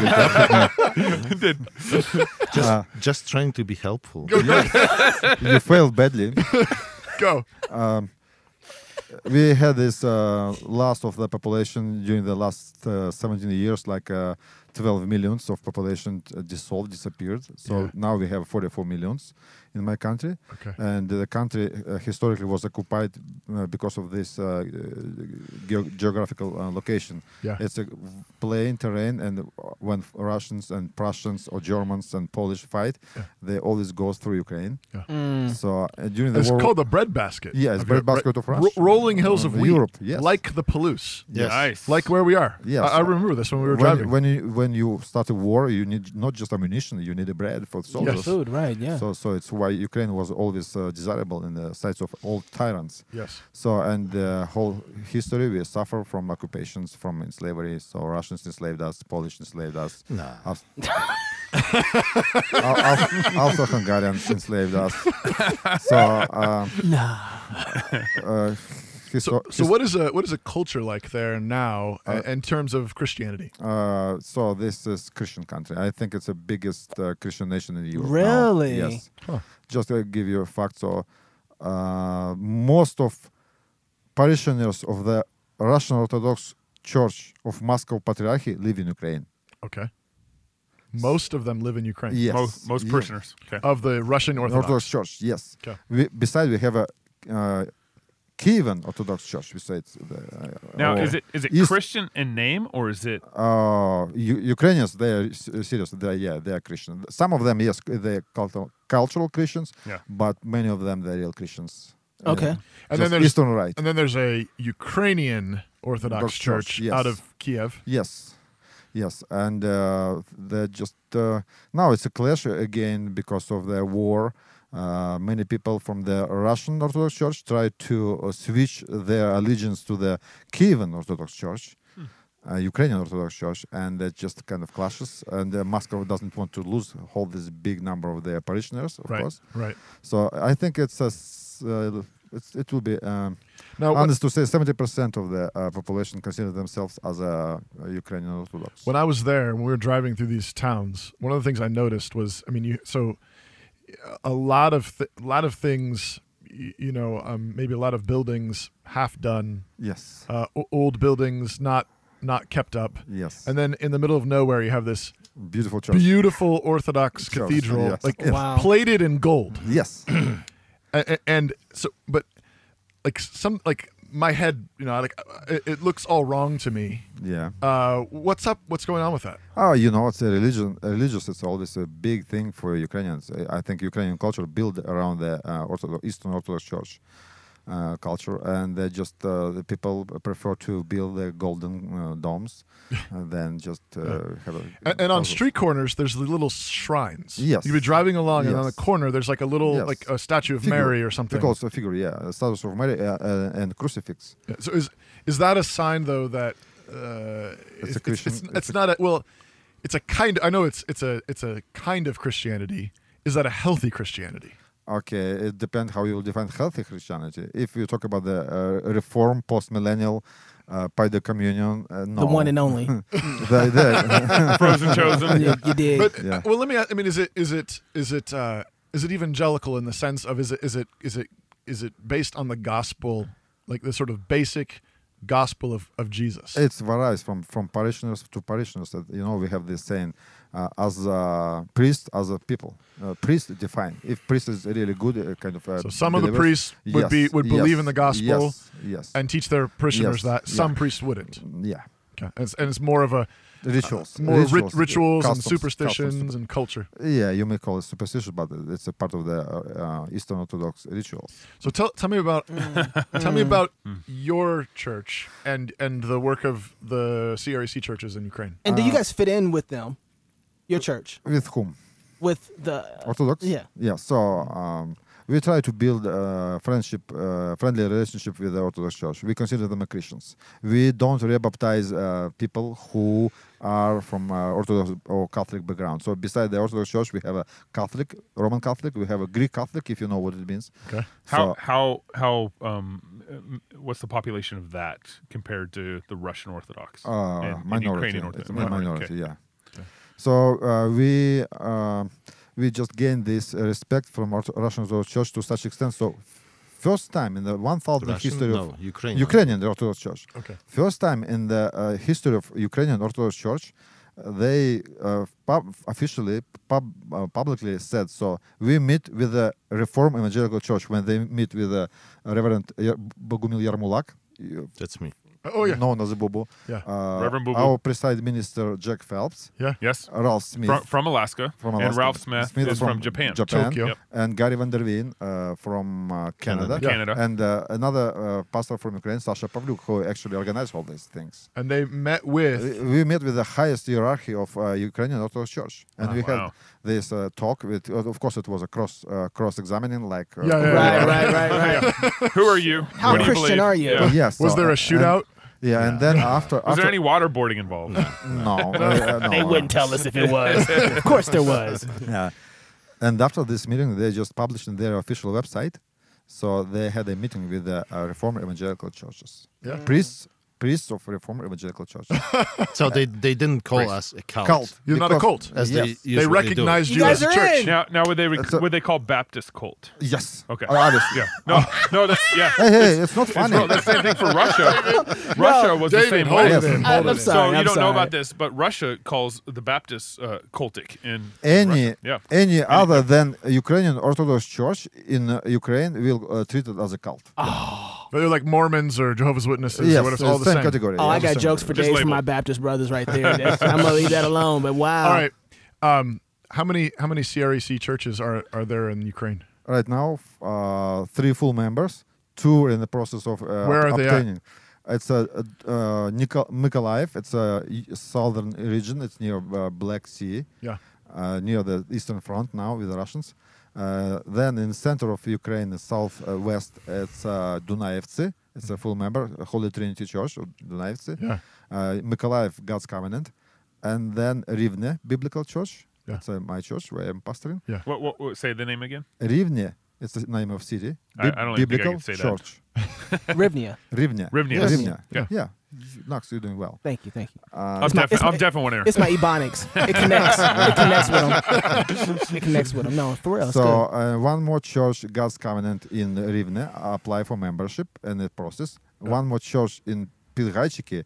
Just trying to be helpful.
You failed badly.
Go.
We had this loss of the population during the last 17 years, like 12 millions of population disappeared. So now we have 44 millions in my country.
Okay.
And the country historically was occupied because of this geographical location.
Yeah.
It's a plain terrain, and when Russians and Prussians or Germans and Polish fight, they always go through Ukraine.
Yeah.
So during the
It's
war,
called the breadbasket.
Yeah, it's breadbasket of Russia.
Rolling hills of wheat.
Europe, yes.
Like the Palouse.
Yes.
Nice.
Like where we are.
Yes.
I remember this when we were driving.
When you start a war, you need not just ammunition, you need a bread for soldiers.
Yes.
Food, right? Yeah.
So it's why Ukraine was always desirable in the sights of all tyrants.
Yes.
So and the whole history we suffer from occupations, from slavery. So Russians enslaved us, Polish enslaved us.
No.
Also Hungarians enslaved us.
So what is a culture like there now in terms of Christianity?
So this is Christian country. I think it's the biggest Christian nation in Europe.
Really?
Now. Yes. Just to give you a fact, so most of parishioners of the Russian Orthodox Church of Moscow Patriarchy live in Ukraine.
Okay. Most of them live in Ukraine.
Yes.
Most parishioners. Okay.
Of the Russian Orthodox.
Church, yes.
Okay.
Besides, we have a Kievan Orthodox Church. We say it's
Now, is it Christian in name, or is it?
Ukrainians, they are serious. They are Christian. Some of them, yes, they are cultural Christians, but many of them they're real Christians.
Okay.
And then there's Eastern Rite.
And then there's a Ukrainian Orthodox Church
yes.
out of Kiev.
Yes. And they're just now it's a clash again because of the war. Many people from the Russian Orthodox Church try to switch their allegiance to the Kievan Orthodox Church, Ukrainian Orthodox Church, and that just kind of clashes. And Moscow doesn't want to hold this big number of their parishioners, of course.
Right.
So I think it will be honest to say 70% of the population consider themselves as a Ukrainian Orthodox.
When I was there, when we were driving through these towns, one of the things I noticed was, a lot of things, maybe a lot of buildings half done.
Yes.
Old buildings not kept up.
Yes.
And then in the middle of nowhere, you have this
beautiful church,
beautiful Orthodox cathedral,
yes.
plated in gold.
Yes.
and so, but my head, it looks all wrong to me.
Yeah.
What's up? What's going on with that?
Oh, it's a religious. It's always a big thing for Ukrainians. I think Ukrainian culture built around the Eastern Orthodox Church. culture, and they just the people prefer to build the golden domes than just have a.
And on street corners, there's the little shrines.
Yes.
You'd be driving along, and on the
Yes.
corner, there's like a little,
Yes.
like a statue of
Figure.
Mary or something.
We call it a figure, a statue of Mary and crucifix.
Yeah, so is that a sign though that
It's a Christian.
It's not a well. It's a kind. I know it's a kind of Christianity. Is that a healthy Christianity?
Okay, it depends how you define healthy Christianity. If you talk about the Reform, post-millennial, by the communion, no.
The one and only.
Frozen chosen.
You did.
But well, let me ask. I mean, is it evangelical in the sense of is it based on the gospel, like the sort of basic gospel of Jesus?
It varies from parishioners to parishioners. You know, we have this saying, as a priest, as a people. Priest define. If priest is really good, kind of.
So some of the
believers,
priests would believe in the gospel,
yes,
and teach their parishioners
Yes,
that. Some
yeah.
priests wouldn't.
Yeah.
Okay. And it's more of a
rituals,
more rituals and
customs,
superstitions and culture.
Yeah, you may call it superstition, but it's a part of the Eastern Orthodox rituals.
So tell me about your church and the work of the CREC churches in Ukraine.
And do you guys fit in with them? Your church?
With whom?
With the
Orthodox?
Yeah.
Yeah. So we try to build friendly relationship with the Orthodox Church. We consider them Christians. We don't rebaptize people who are from Orthodox or Catholic background. So beside the Orthodox Church, we have a Catholic, Roman Catholic. We have a Greek Catholic, if you know what it means.
Okay.
How what's the population of that compared to the Russian Orthodox? and
Minority.
Ukrainian
It's
Orthodox?
a minority.
Okay.
Yeah. So we just gained this respect from Russian Orthodox Church to such extent. So first time in the 1,000
Russian?
history
No,
of
Ukrainian.
the Orthodox Church.
Okay.
First time in the history of Ukrainian Orthodox Church, they officially publicly said so. We meet with the Reform Evangelical Church when they meet with the Reverend Bogumil Yarmulak.
That's me.
Oh yeah.
Known as a Bubu.
Yeah.
Reverend Bubu.
Our presiding minister Jack Phelps.
Yeah.
Yes.
Ralph Smith.
From Alaska. And Ralph Smith is from Japan.
Tokyo. Yep.
And Gary Van der Veen from Canada.
Canada.
And another pastor from Ukraine, Sasha Pavlyuk, who actually organized all these things.
And they met with.
We met with the highest hierarchy of Ukrainian Orthodox Church, and we had
Wow.
this talk with. Of course, it was a cross-examining, like.
Right.
Who are you?
How
What do you
Christian
believe?
are you?
Yeah.
Yes.
Was there a shootout?
And then after.
Was there any waterboarding involved?
No.
They wouldn't tell us if it was. Of course there was.
Yeah. And after this meeting, they just published in their official website. So they had a meeting with the Reformed Evangelical Churches.
Yeah.
Priests of Reformed Evangelical Church.
So they didn't call us a cult.
You're not a cult.
As
Yes.
they usually
They recognized
do.
you
guys
as a
are
church.
in.
Now would they
It's a-
would they call Baptist cult?
Yes.
Okay.
Obviously.
Yeah. No. That's yeah.
Hey, it's not funny.
It's the same thing for Russia. Russia was the
David,
same
hold
way.
it in. Hold
I'm
it in.
sorry.
So you don't know
sorry.
about this, but Russia calls the Baptists cultic in
Any
Russia. Yeah.
any other than Ukrainian Orthodox Church in Ukraine will treat it as a cult.
They're like Mormons or Jehovah's Witnesses
Yes,
or what, it's all the same.
category.
Oh, I
yeah.
got jokes for
Just
days from
label.
my Baptist brothers right there. I'm gonna leave that alone. But wow.
All right. How many CREC churches are there in Ukraine?
Right now, 3 full members, 2 are in the process of
Where are they at?
obtaining. It's Mykolaiv. It's a southern region. It's near Black Sea.
Yeah.
Near the Eastern Front now with the Russians. Then in the center of Ukraine, the southwest, it's Dunaevцы. It's a full member, Holy Trinity Church of Dunaevцы.
Yeah.
Mykolaiv, God's Covenant. And then Rivne Biblical Church.
Yeah.
That's my church where I'm pastoring.
Yeah.
What say the name again?
Rivne, it's the name of city.
I don't even think I
Biblical
can say that.
Church.
Rivnia.
Rivne.
Rivne.
Yes.
Rivne.
Yeah.
Yeah. Knox, you're doing well.
Thank you.
I'm deaf in one ear.
It's my Ebonics. It connects. It connects with them. It connects with them. No, for real. It's
So
good.
one more church, God's Covenant in Rivne, apply for membership in the process. One more church in Pilgaichiki,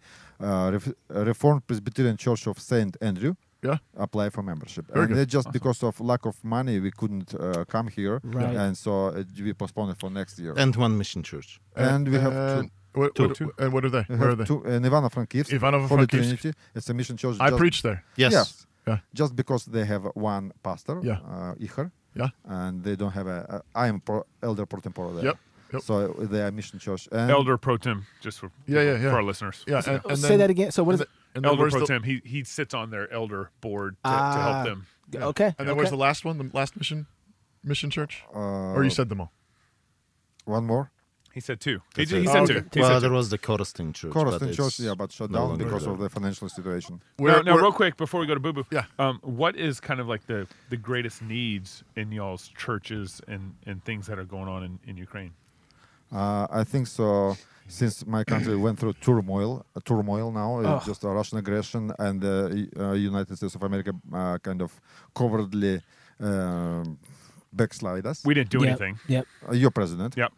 Reformed Presbyterian Church of St. Andrew,
Yeah.
apply for membership.
Very
And
good.
just because of lack of money, we couldn't come here.
Right.
And so we postponed it for next year.
And one mission church.
And we have two.
And what are they?
We
Where are
have
they?
two in Ivano-Frankivsk,
Ivano-Frankivsk.
Holy Trinity. It's a mission church.
I
just-
preached there.
Yes.
Yeah.
Just because they have one pastor,
Yeah.
Ihar,
Yeah.
and they don't have I am elder pro tempore there.
Yep.
So they are mission church. And
Elder Pro Tem, just for for our listeners.
Yeah,
say that again. So what is it?
Elder Pro Tem? He sits on their elder board to help them.
Yeah.
Okay.
And then where's the last one? The last mission church? Or you said them all?
One more.
He said two. He
That's it.
said two. He
Well,
said
there
two.
was the Korostin Church.
Korostin Church, but shut
no
down
longer
because
there.
of the financial situation.
Now, real quick, before we go to Boo Boo,
yeah.
What is kind of like the greatest needs in y'all's churches and things that are going on in Ukraine?
I think so. Since my country went through turmoil now, just a Russian aggression, and the United States of America kind of covertly backslide us.
We didn't do anything.
Yep.
Your president.
Yep.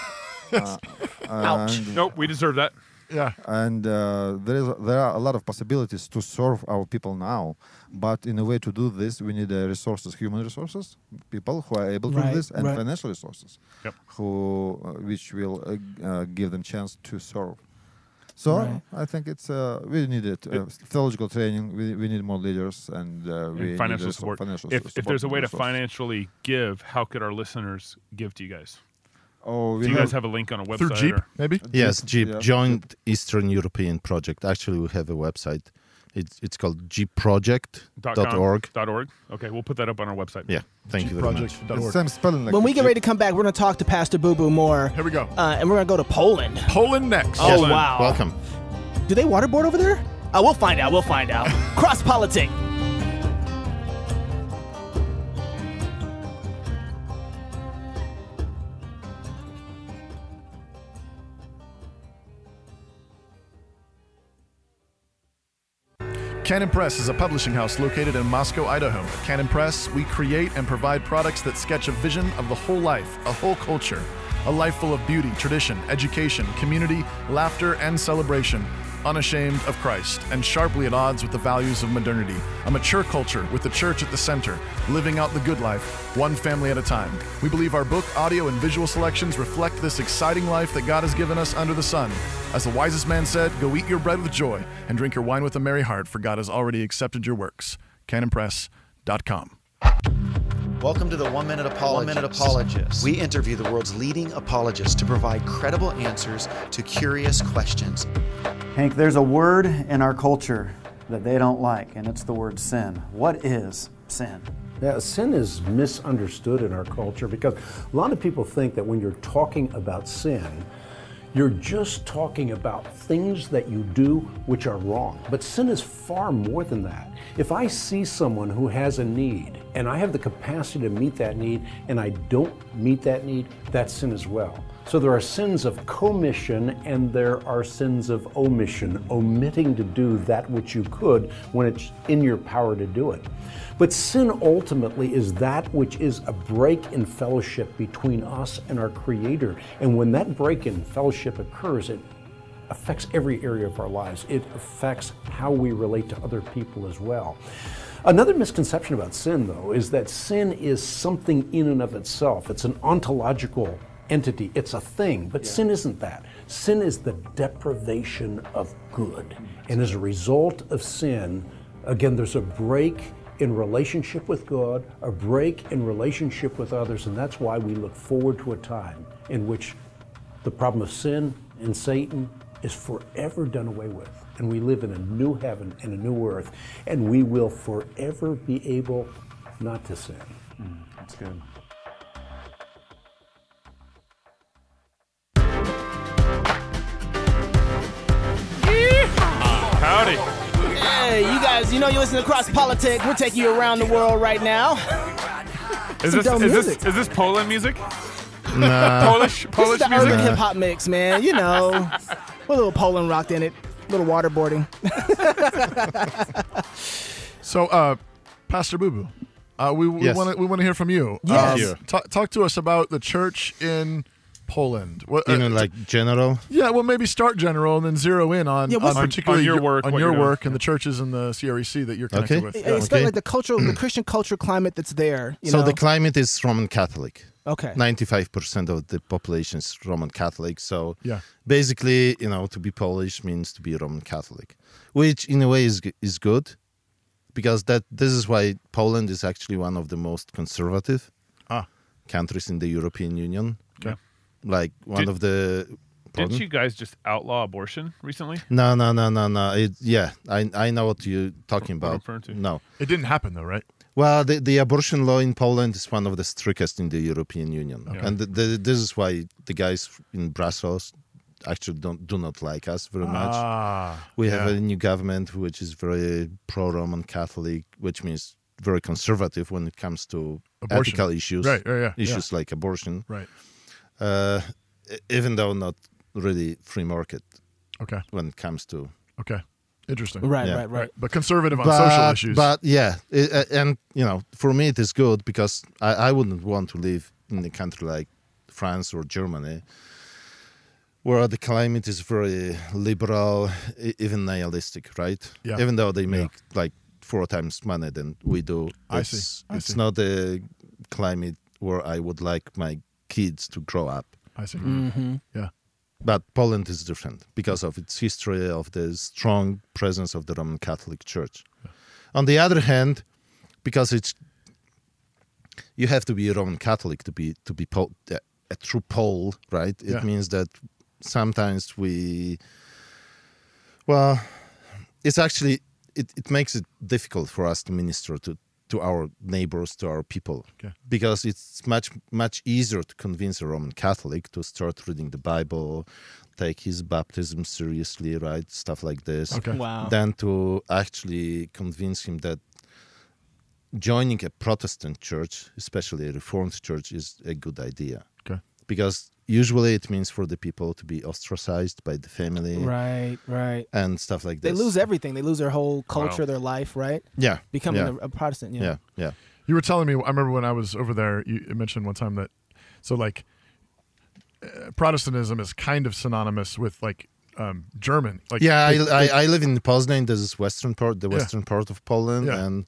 Ouch.
Nope, we deserve that.
Yeah.
And there are a lot of possibilities to serve our people now, but in a way to do this, we need resources, human resources, people who are able to do this, and financial resources, which will give them chance to serve. So I think it's we need it. Theological training. We need more leaders and we
financial
need
support.
Financial
If
support
there's a way to
resources.
financially give, how could our listeners give to you guys?
Oh,
Do you guys have a link on a website?
Through Jeep,
or?
maybe?
Yes, Jeep,
yeah.
Joint Eastern European Project. Actually, we have a website. It's called jeepproject.org.
.org. Okay, we'll put that up on our website.
Yeah, thank you very much.
It's same spelling like
When we get
Jeep.
ready to come back, we're going to talk to Pastor Boo Boo more.
Here we go.
And we're going to go to Poland.
Poland next.
Oh,
Yes,
wow.
Welcome.
Do they waterboard over there? We'll find out. We'll find out. Cross Politic.
Canon Press is a publishing house located in Moscow, Idaho. At Canon Press, we create and provide products that sketch a vision of the whole life, a whole culture, a life full of beauty, tradition, education, community, laughter, and celebration, unashamed of Christ, and sharply at odds with the values of modernity. A mature culture with the church at the center, living out the good life, one family at a time. We believe our book, audio, and visual selections reflect this exciting life that God has given us under the sun. As the wisest man said, go eat your bread with joy and drink your wine with a merry heart, for God has already accepted your works. CanonPress.com.
Welcome to the 1 Minute Apologist. We interview the world's leading apologists to provide credible answers to curious questions.
Hank, there's a word in our culture that they don't like, and it's the word sin. What is sin?
Yeah, sin is misunderstood in our culture because a lot of people think that when you're talking about sin, you're just talking about things that you do which are wrong. But sin is far more than that. If I see someone who has a need and I have the capacity to meet that need and I don't meet that need, that's sin as well. So there are sins of commission and there are sins of omission, omitting to do that which you could when it's in your power to do it. But sin ultimately is that which is a break in fellowship between us and our Creator. And when that break in fellowship occurs, it affects every area of our lives. It affects how we relate to other people as well. Another misconception about sin, though, is that sin is something in and of itself. It's an ontological entity. It's a thing, but sin isn't that. Sin is the deprivation of good. And as a result of sin, again, there's a break in relationship with God, a break in relationship with others, and that's why we look forward to a time in which the problem of sin and Satan is forever done away with. And we live in a new heaven and a new earth, and we will forever be able not to sin.
That's good.
Howdy.
Hey, you guys, you know you listen to Cross Politic. We're taking you around the world right now.
Is this Poland music?
No.
Polish
This is the
music?
urban hip hop mix, man. You know, with a little Poland rocked in it, a little waterboarding.
So, Pastor Boo Boo, we
Yes.
want to hear from you.
Yes.
Talk to us about the church in Poland. What,
You know, like general.
yeah, well, maybe start general and then zero in on particularly
on your work,
on
what
your
you're
work
doing.
and the churches in the CREC that you're connected
Okay.
with.
It's
Okay.
like the Christian cultural climate that's there. You
So
know?
the climate is Roman Catholic.
Okay.
95% of the population is Roman Catholic. So
Yeah.
basically, to be Polish means to be Roman Catholic, which in a way is good, because this is why Poland is actually one of the most conservative countries in the European Union.
Okay.
like one of the. Pardon?
Didn't you guys just outlaw abortion recently?
No. I know what you're talking about. No,
it didn't happen though, right?
Well, the abortion law in Poland is one of the strictest in the European Union, and this is why the guys in Brussels actually do not like us very much. We have a new government which is very pro-Roman Catholic, which means very conservative when it comes to
abortion.
Ethical issues, issues like abortion,
right?
Even though not really free market.
Okay.
When it comes to
interesting,
right.
But conservative on social issues.
But and for me it is good because I wouldn't want to live in a country like France or Germany, where the climate is very liberal, even nihilistic, right?
Yeah.
Even though they make like 4 times money than we do, it's not a climate where I would like my kids to grow up.
I see.
Mm-hmm.
Yeah.
But Poland is different because of its history, of the strong presence of the Roman Catholic Church. Yeah. On the other hand, because you have to be a Roman Catholic to be a true Pole, right? It means that sometimes it's actually it makes it difficult for us to minister to our neighbors, to our people, because it's much easier to convince a Roman Catholic to start reading the Bible, take his baptism seriously, right? Stuff like this, than to actually convince him that joining a Protestant church, especially a Reformed church, is a good idea.
Okay.
Because usually it means for the people to be ostracized by the family.
Right.
And stuff like this.
They lose everything. They lose their whole culture, their life, right?
Yeah.
Becoming a Protestant,
Yeah.
You were telling me, I remember when I was over there, you mentioned one time that, Protestantism is kind of synonymous with German.
I live in Poznan. This is western part of Poland. And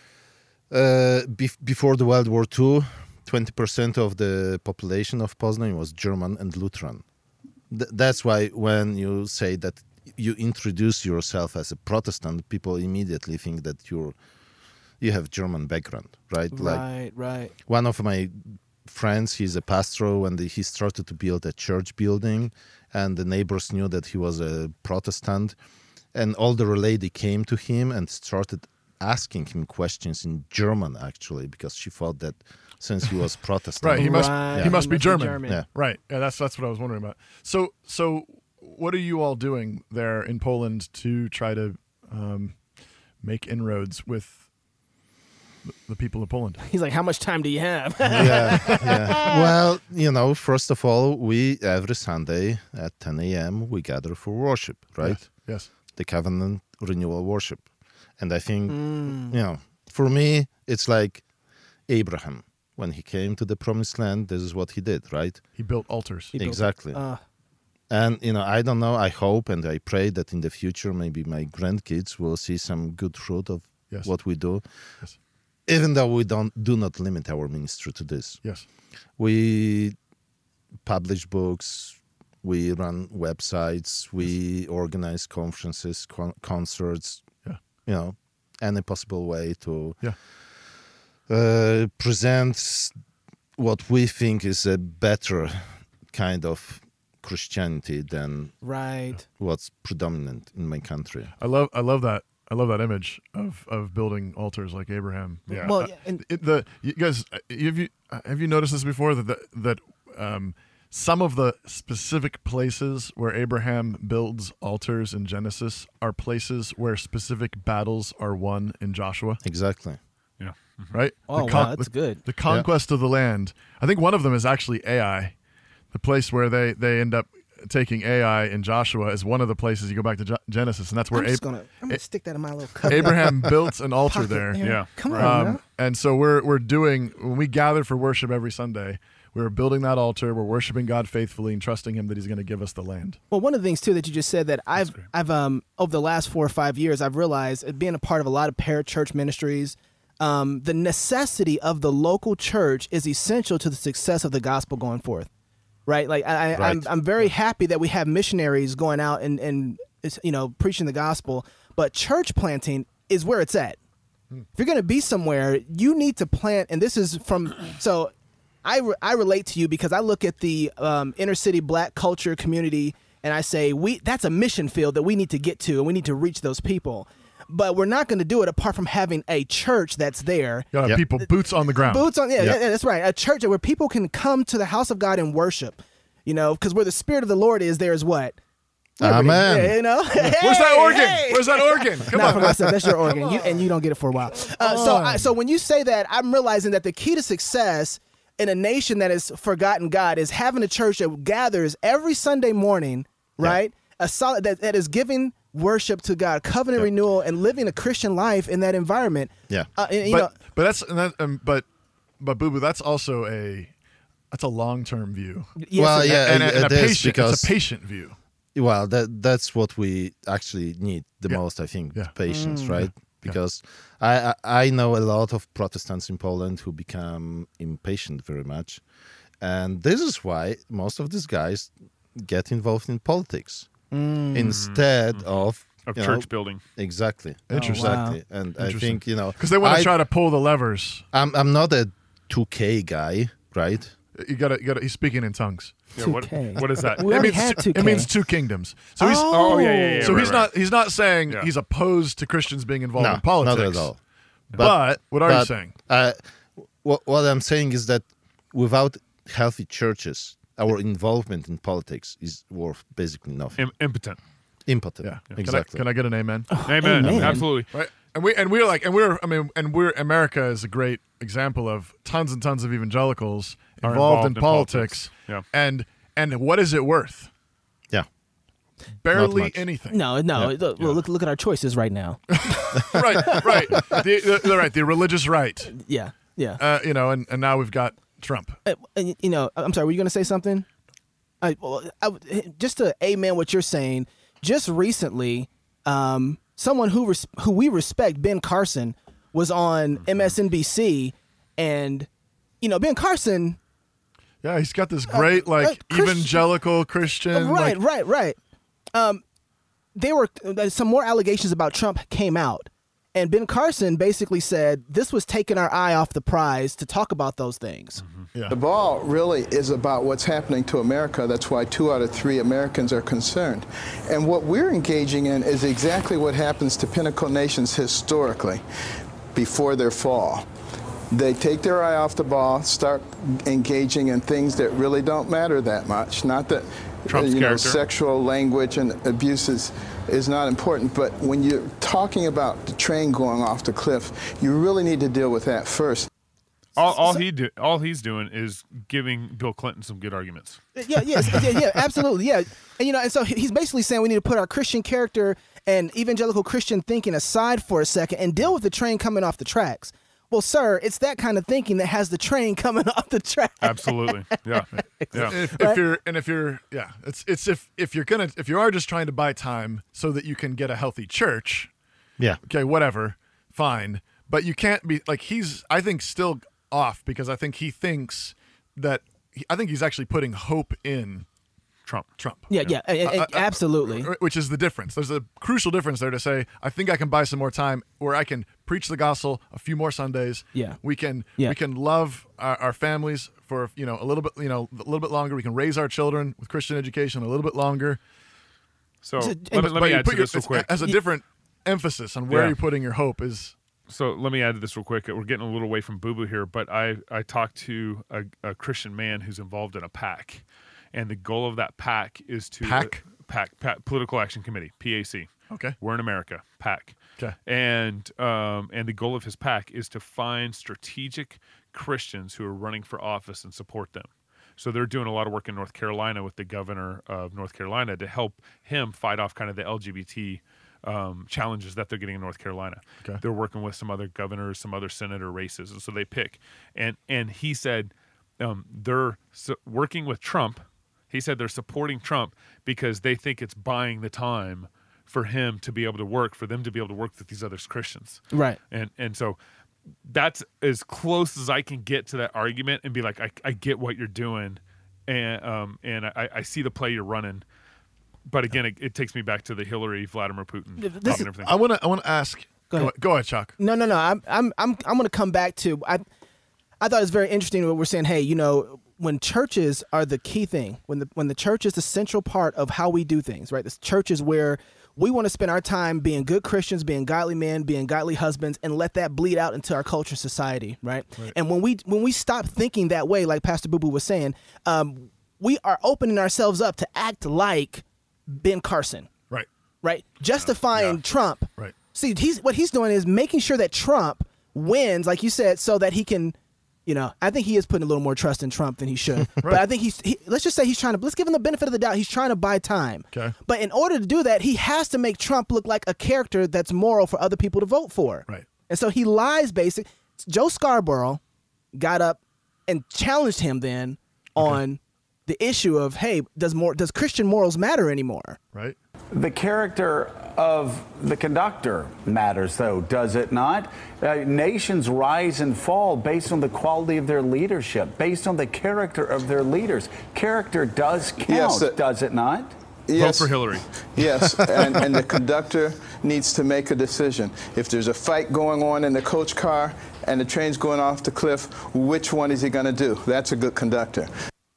before the World War II, 20% of the population of Poznan was German and Lutheran. That's why when you say that you introduce yourself as a Protestant, people immediately think that you have German background, right?
Right.
One of my friends, he's a pastor, when he started to build a church building, and the neighbors knew that he was a Protestant, and older lady came to him and started asking him questions in German, actually, because she thought that since he was Protestant,
right? He must be German.
Yeah,
right. Yeah, that's what I was wondering about. So what are you all doing there in Poland to try to make inroads with the people of Poland?
He's like, how much time do you have?
Well, first of all, we every Sunday at 10 a.m. we gather for worship, right?
Yes.
The covenant renewal worship. And I think, for me, it's like Abraham. When he came to the promised land, this is what he did, right?
He built altars.
Exactly. And, I don't know, I hope and I pray that in the future, maybe my grandkids will see some good fruit of what we do.
Yes.
Even though we do not limit our ministry to this.
Yes.
We publish books, we run websites, we organize conferences, concerts, any possible way to present what we think is a better kind of Christianity than what's predominant in my country.
I love that. I love that image of building altars like Abraham.
Yeah. Well,
you guys, have you noticed this before that some of the specific places where Abraham builds altars in Genesis are places where specific battles are won in Joshua?
Exactly.
Yeah.
Right?
Oh, wow, that's good.
The conquest of the land. I think one of them is actually Ai, the place where they end up taking Ai in Joshua is one of the places you go back to Genesis, and that's where
I'm gonna stick that in my little cup.
Abraham built an altar there.
Yeah.
Come on,
and so we're doing, when we gather for worship every Sunday, we're building that altar. We're worshiping God faithfully and trusting Him that He's going to give us the land.
Well, one of the things too that you just said that I've over the last 4 or 5 years, I've realized, being a part of a lot of parachurch ministries, the necessity of the local church is essential to the success of the gospel going forth. Right, like I'm very happy that we have missionaries going out and preaching the gospel, but church planting is where it's at. If you're going to be somewhere, you need to plant, and this is from I relate to you because I look at the inner city black culture community and I say that's a mission field that we need to get to and we need to reach those people. But we're not going to do it apart from having a church that's there.
You gotta have people boots on the ground.
Boots on, yeah, that's right. A church where people can come to the house of God and worship. Because where the Spirit of the Lord is, there is what? Liberty.
Amen.
Yeah,
Where's that organ? Where's that organ? Come
Not
on.
for myself. That's your organ, and you don't get it for a while. So when you say that, I'm realizing that the key to success in a nation that has forgotten God is having a church that gathers every Sunday morning, right? A solid that is giving worship to God, covenant renewal, and living a Christian life in that environment.
Yeah,
but Boo Boo, that's also a long-term view.
Yes,
well, yeah,
and
it is because
it's a patient view.
Well, that's what we actually need the most, I think, patience, right? Because I know a lot of Protestants in Poland who become impatient very much, and this is why most of these guys get involved in politics instead of
church building.
Exactly.
Interesting.
Exactly. And I think
because they want to try to pull the levers.
I'm not a 2K guy, right?
You gotta. He's speaking in tongues.
Yeah, what is that?
We already had 2K.
It means 2 kingdoms. So he's
yeah.
So
right,
he's not saying he's opposed to Christians being involved in
No,
politics.
not at all.
But what are you saying?
What I'm saying is that without healthy churches, our involvement in politics is worth basically nothing.
Impotent.
Yeah, exactly.
Can I get an amen?
Amen. Absolutely.
Right. America is a great example of tons and tons of evangelicals involved in politics.
Yeah.
And what is it worth?
Yeah.
Barely anything.
No. Well, look at our choices right now.
right. The religious right.
Yeah.
And now we've got Trump.
I'm sorry. Were you going to say something? Just to amen what you're saying. Just recently, someone who we respect, Ben Carson, was on MSNBC, and Ben Carson.
Yeah, he's got this great evangelical Christian.
Right. There were some more allegations about Trump came out, and Ben Carson basically said this was taking our eye off the prize to talk about those things.
Yeah.
The ball really is about what's happening to America. That's why 2 out of 3 Americans are concerned. And what we're engaging in is exactly what happens to pinnacle nations historically before their fall. They take their eye off the ball, start engaging in things that really don't matter that much. Not that sexual language and abuses is not important, but when you're talking about the train going off the cliff, you really need to deal with that first.
All he's doing is giving Bill Clinton some good arguments.
Yeah, absolutely, yeah. And so he's basically saying we need to put our Christian character and evangelical Christian thinking aside for a second and deal with the train coming off the tracks. Well, sir, it's that kind of thinking that has the train coming off the track.
Absolutely, yeah.
If you are just trying to buy time so that you can get a healthy church, okay, whatever, fine. But you can't be I think still off because I think he thinks that I think he's actually putting hope in Trump.
Yeah, absolutely.
Which is the difference. There's a crucial difference there to say, I think I can buy some more time where I can preach the gospel a few more Sundays.
Yeah.
We can love our families for a little bit longer. We can raise our children with Christian education a little bit longer.
So let me add to this real quick.
As a different emphasis on where you're putting your hope is.
So let me add to this real quick. We're getting a little away from Boo Boo here, but I talked to a Christian man who's involved in a PAC. And the goal of that PAC is to
PAC,
Political Action Committee, PAC.
Okay,
we're in America, PAC.
Okay,
and the goal of his PAC is to find strategic Christians who are running for office and support them. So they're doing a lot of work in North Carolina with the governor of North Carolina to help him fight off kind of the LGBT challenges that they're getting in North Carolina.
Okay.
They're working with some other governors, some other senator races, and so they pick. And he said they're working with Trump. He said they're supporting Trump because they think it's buying the time for him to be able to work, for them to be able to work with these other Christians.
Right.
And so that's as close as I can get to that argument and be like, I get what you're doing, and I see the play you're running. But again, it takes me back to the Hillary, Vladimir Putin talking everything.
I want to ask. Go ahead, Chuck.
No. I'm going to come back to. I thought it was very interesting what we're saying. Hey, you know, when churches are the key thing, when the church is the central part of how we do things, right? This church is where we want to spend our time being good Christians, being godly men, being godly husbands, and let that bleed out into our culture, society, right? And when we stop thinking that way, like Pastor Boo Boo was saying, we are opening ourselves up to act like Ben Carson, right? Justifying Trump, right? See, what he's doing is making sure that Trump wins, like you said, so that he can. You know, I think he is putting a little more trust in Trump than he should. But I think let's just say let's give him the benefit of the doubt. He's trying to buy time. Okay. But in order to do that, he has to make Trump look like a character that's moral for other people to vote for. Right. And so he lies Joe Scarborough got up and challenged him then on the issue of, hey, does Christian morals matter anymore? Right.
The character of the conductor matters, though, does it not? Nations rise and fall based on the quality of their leadership, based on the character of their leaders. Character does count, does it not?
Yes.
Vote for Hillary.
Yes, and the conductor needs to make a decision. If there's a fight going on in the coach car and the train's going off the cliff, which one is he going to do? That's a good conductor.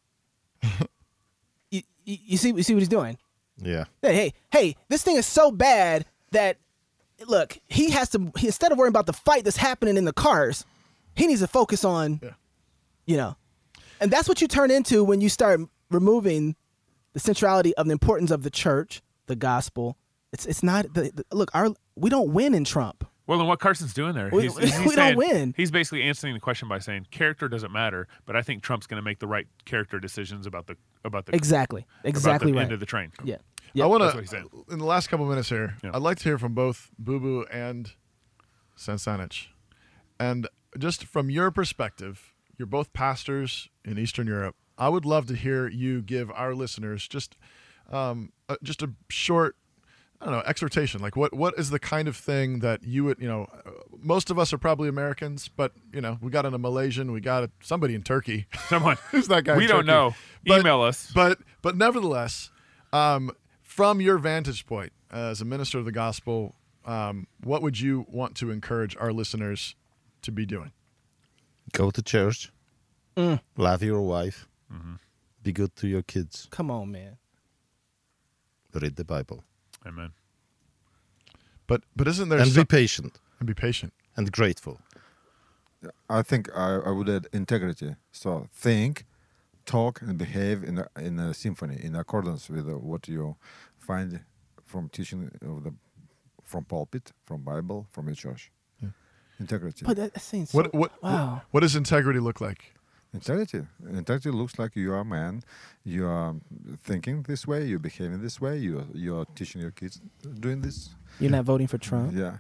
You see what he's doing?
Yeah.
Hey, this thing is so bad that, look, he has to, instead of worrying about the fight that's happening in the cars, he needs to focus on, you know. And that's what you turn into when you start removing the centrality of the importance of the church, the gospel. It's not, look, we don't win in Trump.
Well, and what Carson's doing there,
we don't win.
He's basically answering the question by saying character doesn't matter, but I think Trump's going to make the right character decisions about the
exactly right
end of the train.
Yeah.
I want to, in the last couple of minutes here, I'd like to hear from both Boo Boo and Sansanich. And just from your perspective, you're both pastors in Eastern Europe. I would love to hear you give our listeners just a short, I don't know, exhortation. Like what is the kind of thing that you would, you know, most of us are probably Americans, but, you know, we got a Malaysian, we got somebody in Turkey.
Someone.
Who's that guy?
We don't know. Email us.
But nevertheless, from your vantage point as a minister of the gospel, what would you want to encourage our listeners to be doing?
Go to church. Love your wife. Be good to your kids.
Come on, man.
Read the Bible.
Amen.
But isn't there
be patient.
And be patient.
And grateful.
I think I would add integrity. So think, talk, and behave in a symphony, in accordance with what you find from teaching from pulpit, from Bible, from your church. Yeah. Integrity.
But that seems so, wow.
What does integrity look like?
Integrity looks like you are a man. You are thinking this way. You're behaving this way. You are teaching your kids doing this.
You're not voting for Trump.
Yeah.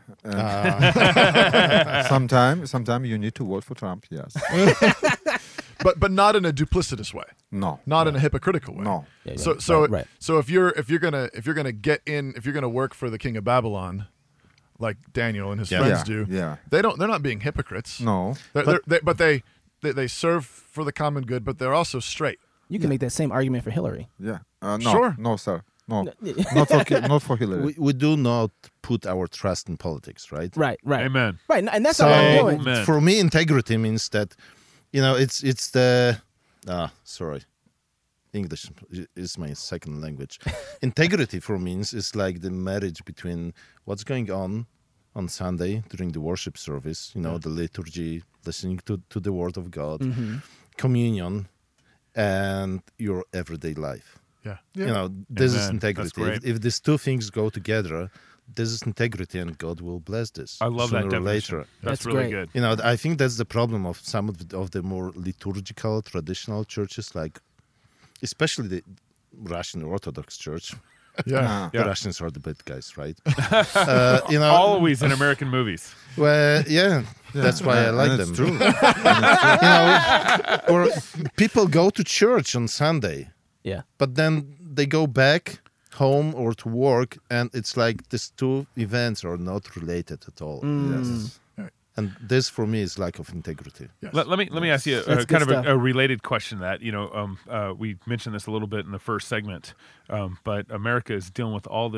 Sometimes you need to vote for Trump. Yes.
but not in a duplicitous way.
No.
Not in a hypocritical way.
No.
Yeah, so if you're gonna work for the king of Babylon, like Daniel and his friends do, they're not being hypocrites.
No.
They serve for the common good, but they're also straight.
You can make that same argument for Hillary.
Yeah. No.
Sure.
No, sir. No. Not for Hillary.
We do not put our trust in politics, right?
Right.
Amen.
Right, and that's what I'm doing.
Amen.
For me, integrity means that, you know, it's the English is my second language. Integrity for me is like the marriage between what's going on Sunday during the worship service, you know, the liturgy, listening to the word of God, communion, and your everyday life.
Yeah.
You know, this
Amen.
is integrity. If these two things go together, this is integrity, and God will bless this.
I love that definition.
Later.
That's really good.
You know, I think that's the problem of some of the more liturgical, traditional churches, like especially the Russian Orthodox Church.
Yeah.
The Russians are the bad guys, right? You know,
always in American movies.
Well, that's why I like them.
It's true.
You know, or people go to church on Sunday.
Yeah.
But then they go back home or to work, and it's like these two events are not related at all.
Yes.
And this, for me, is lack of integrity.
Yes.
Let me ask you a kind of a related question. That we mentioned this a little bit in the first segment, but America is dealing with all this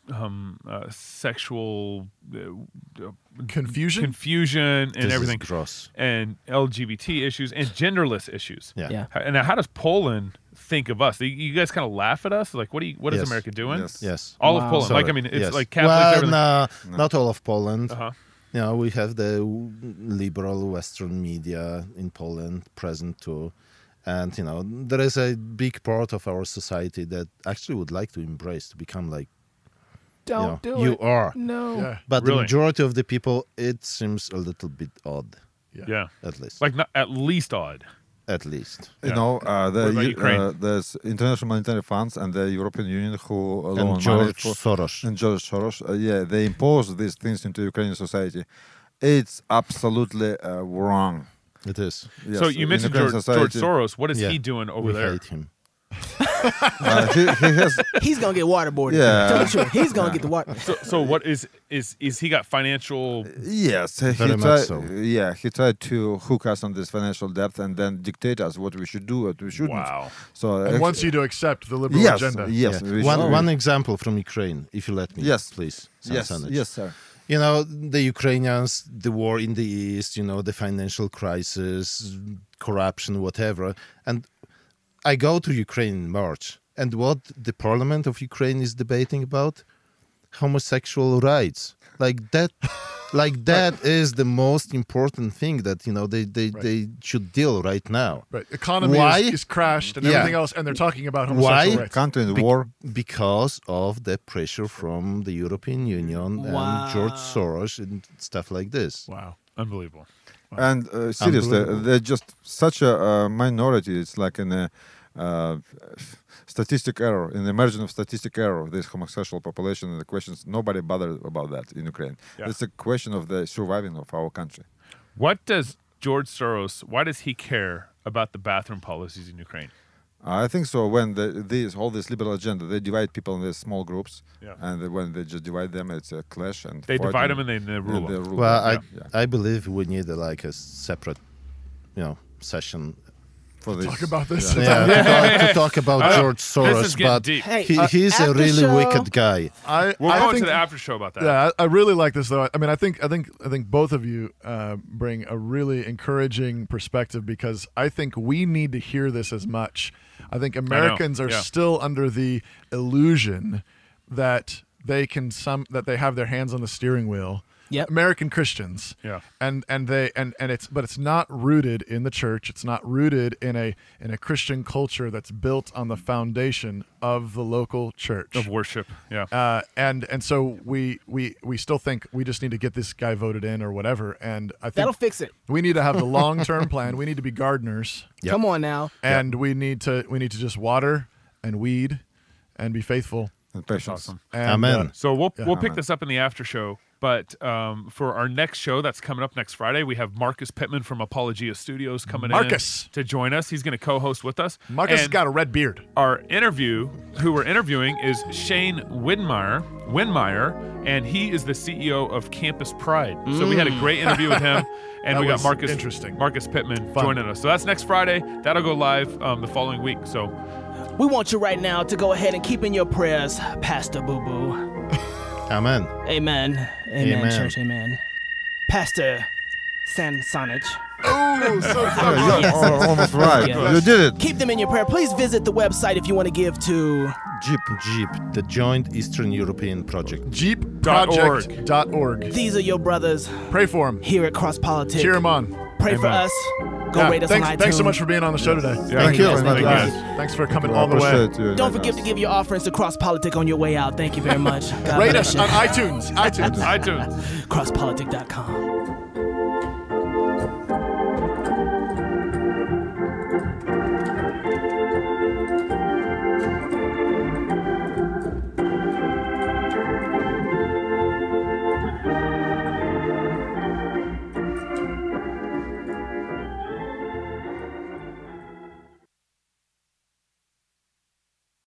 sexual
confusion
and
This is
everything,
gross.
and LGBT issues and genderless issues.
Yeah.
And now, how does Poland think of us? You guys kind of laugh at us, like, what is
Yes.
America doing?
Yes.
All of Poland.
Sorry.
Like, I mean, it's
Yes.
like Catholics.
Well,
everything.
no, not all of Poland.
Uh-huh.
You know, we have the liberal Western media in Poland present too. And, you know, there is a big part of our society that actually would like to embrace, to become like,
Don't do
you
it.
are.
No. Yeah.
But
Really?
the majority of the people, it seems a little bit odd.
Yeah.
At least.
Like, not, at least odd.
At least.
You know,
What about Ukraine?
there's International Monetary Funds and the European Union who loan money
George
for
Soros.
And George Soros. They impose these things into Ukrainian society. It's absolutely wrong.
It is.
Yes,
So you
in
mentioned
Ukrainian
George
society-
Soros. What is
Yeah.
he doing over
We
there?
hate him.
he has
He's gonna get waterboarded.
Yeah.
Tell the truth. He's gonna get the water.
So what is he got financial?
Yes,
Very much so.
Yeah, he tried to hook us on this financial debt and then dictate us what we should do, what we shouldn't.
Wow.
So
and wants you to accept the liberal
yes,
agenda.
yes.
Yeah.
we should-
One example from Ukraine, if you let me.
Yes.
Please.
Yes,
Sanich.
yes, sir.
You know, the Ukrainians, the war in the East, you know, the financial crisis, corruption, whatever. And I go to Ukraine in March. And what the parliament of Ukraine is debating about? Homosexual rights. Like that is the most important thing that, you know, they should deal right now.
Right. Economy is crashed and everything else, and they're talking about homosexual rights.
Country in the war.
Because of the pressure from the European Union and George Soros and stuff like this.
Wow. Unbelievable.
And seriously,
Unbelievable.
they're just such a minority. It's like in a statistic error, in the margin of statistic error, this homosexual population and the questions, nobody bothered about that in Ukraine.
Yeah.
It's a question of the surviving of our country.
What does George Soros? Why does he care about the bathroom policies in Ukraine?
I think so. When all this liberal agenda, they divide people in these small groups,
Yeah.
and when they just divide them, it's a clash and
They
fight
divide
and-
them and they rule
they
them.
rule
Well,
them. Yeah.
I believe we need like a separate, you know, session
For this.
Talk about this.
to talk about George
This
Soros,
is getting
but
deep.
Hey,
he's a
after
really
show-
wicked guy.
We'll
I
go
think,
into the after show about that.
Yeah, I really like this though. I mean, I think both of you bring a really encouraging perspective because I think we need to hear this as much. I think Americans are
yeah.
still under the illusion that they have their hands on the steering wheel.
Yep.
American Christians.
Yeah.
And it's not rooted in the church. It's not rooted in a Christian culture that's built on the foundation of the local church.
Of worship. Yeah.
And so we still think we just need to get this guy voted in or whatever. And I think
That'll fix it.
we need to have the long-term plan. We need to be gardeners.
Yep.
Come on now.
And we need to just water and weed and be faithful.
And patience.
Awesome.
And,
Amen.
So we'll pick
Amen.
this up in the after show. But for our next show that's coming up next Friday, we have Marcus Pittman from Apologia Studios coming
Marcus.
in to join us. He's going to co-host with us.
Marcus has
And
got a red beard.
who we're interviewing is Shane Winmeyer, and he is the CEO of Campus Pride. So we had a great interview with him, and
That
we got
was
Marcus
interesting.
Marcus Pittman
Fun.
joining us. So that's next Friday. That'll go live the following week. So
We want you right now to go ahead and keep in your prayers, Pastor Boo Boo.
Amen.
Amen. Amen,
Amen.
church. Amen. Pastor San Sonich.
Oh, so
Yeah,
Yes.
almost right.
Yes.
You did it.
Keep them in your prayer. Please visit the website if you want to give to
JEEP, the Joint Eastern European Project.
jeepproject.org.
These are your brothers
Pray for him.
here at Cross Politics.
Cheer him on.
Pray for
Amen.
us. Go rate us on iTunes.
Thanks so much for being on the show today.
Thank you.
Yes, thank you.
Thanks for coming
I
all the way.
appreciate you.
Don't forget to give your offerings to Cross Politic on your way out. Thank you very much. God
Rate
bless
us
you.
on iTunes.
iTunes.
CrossPolitic.com.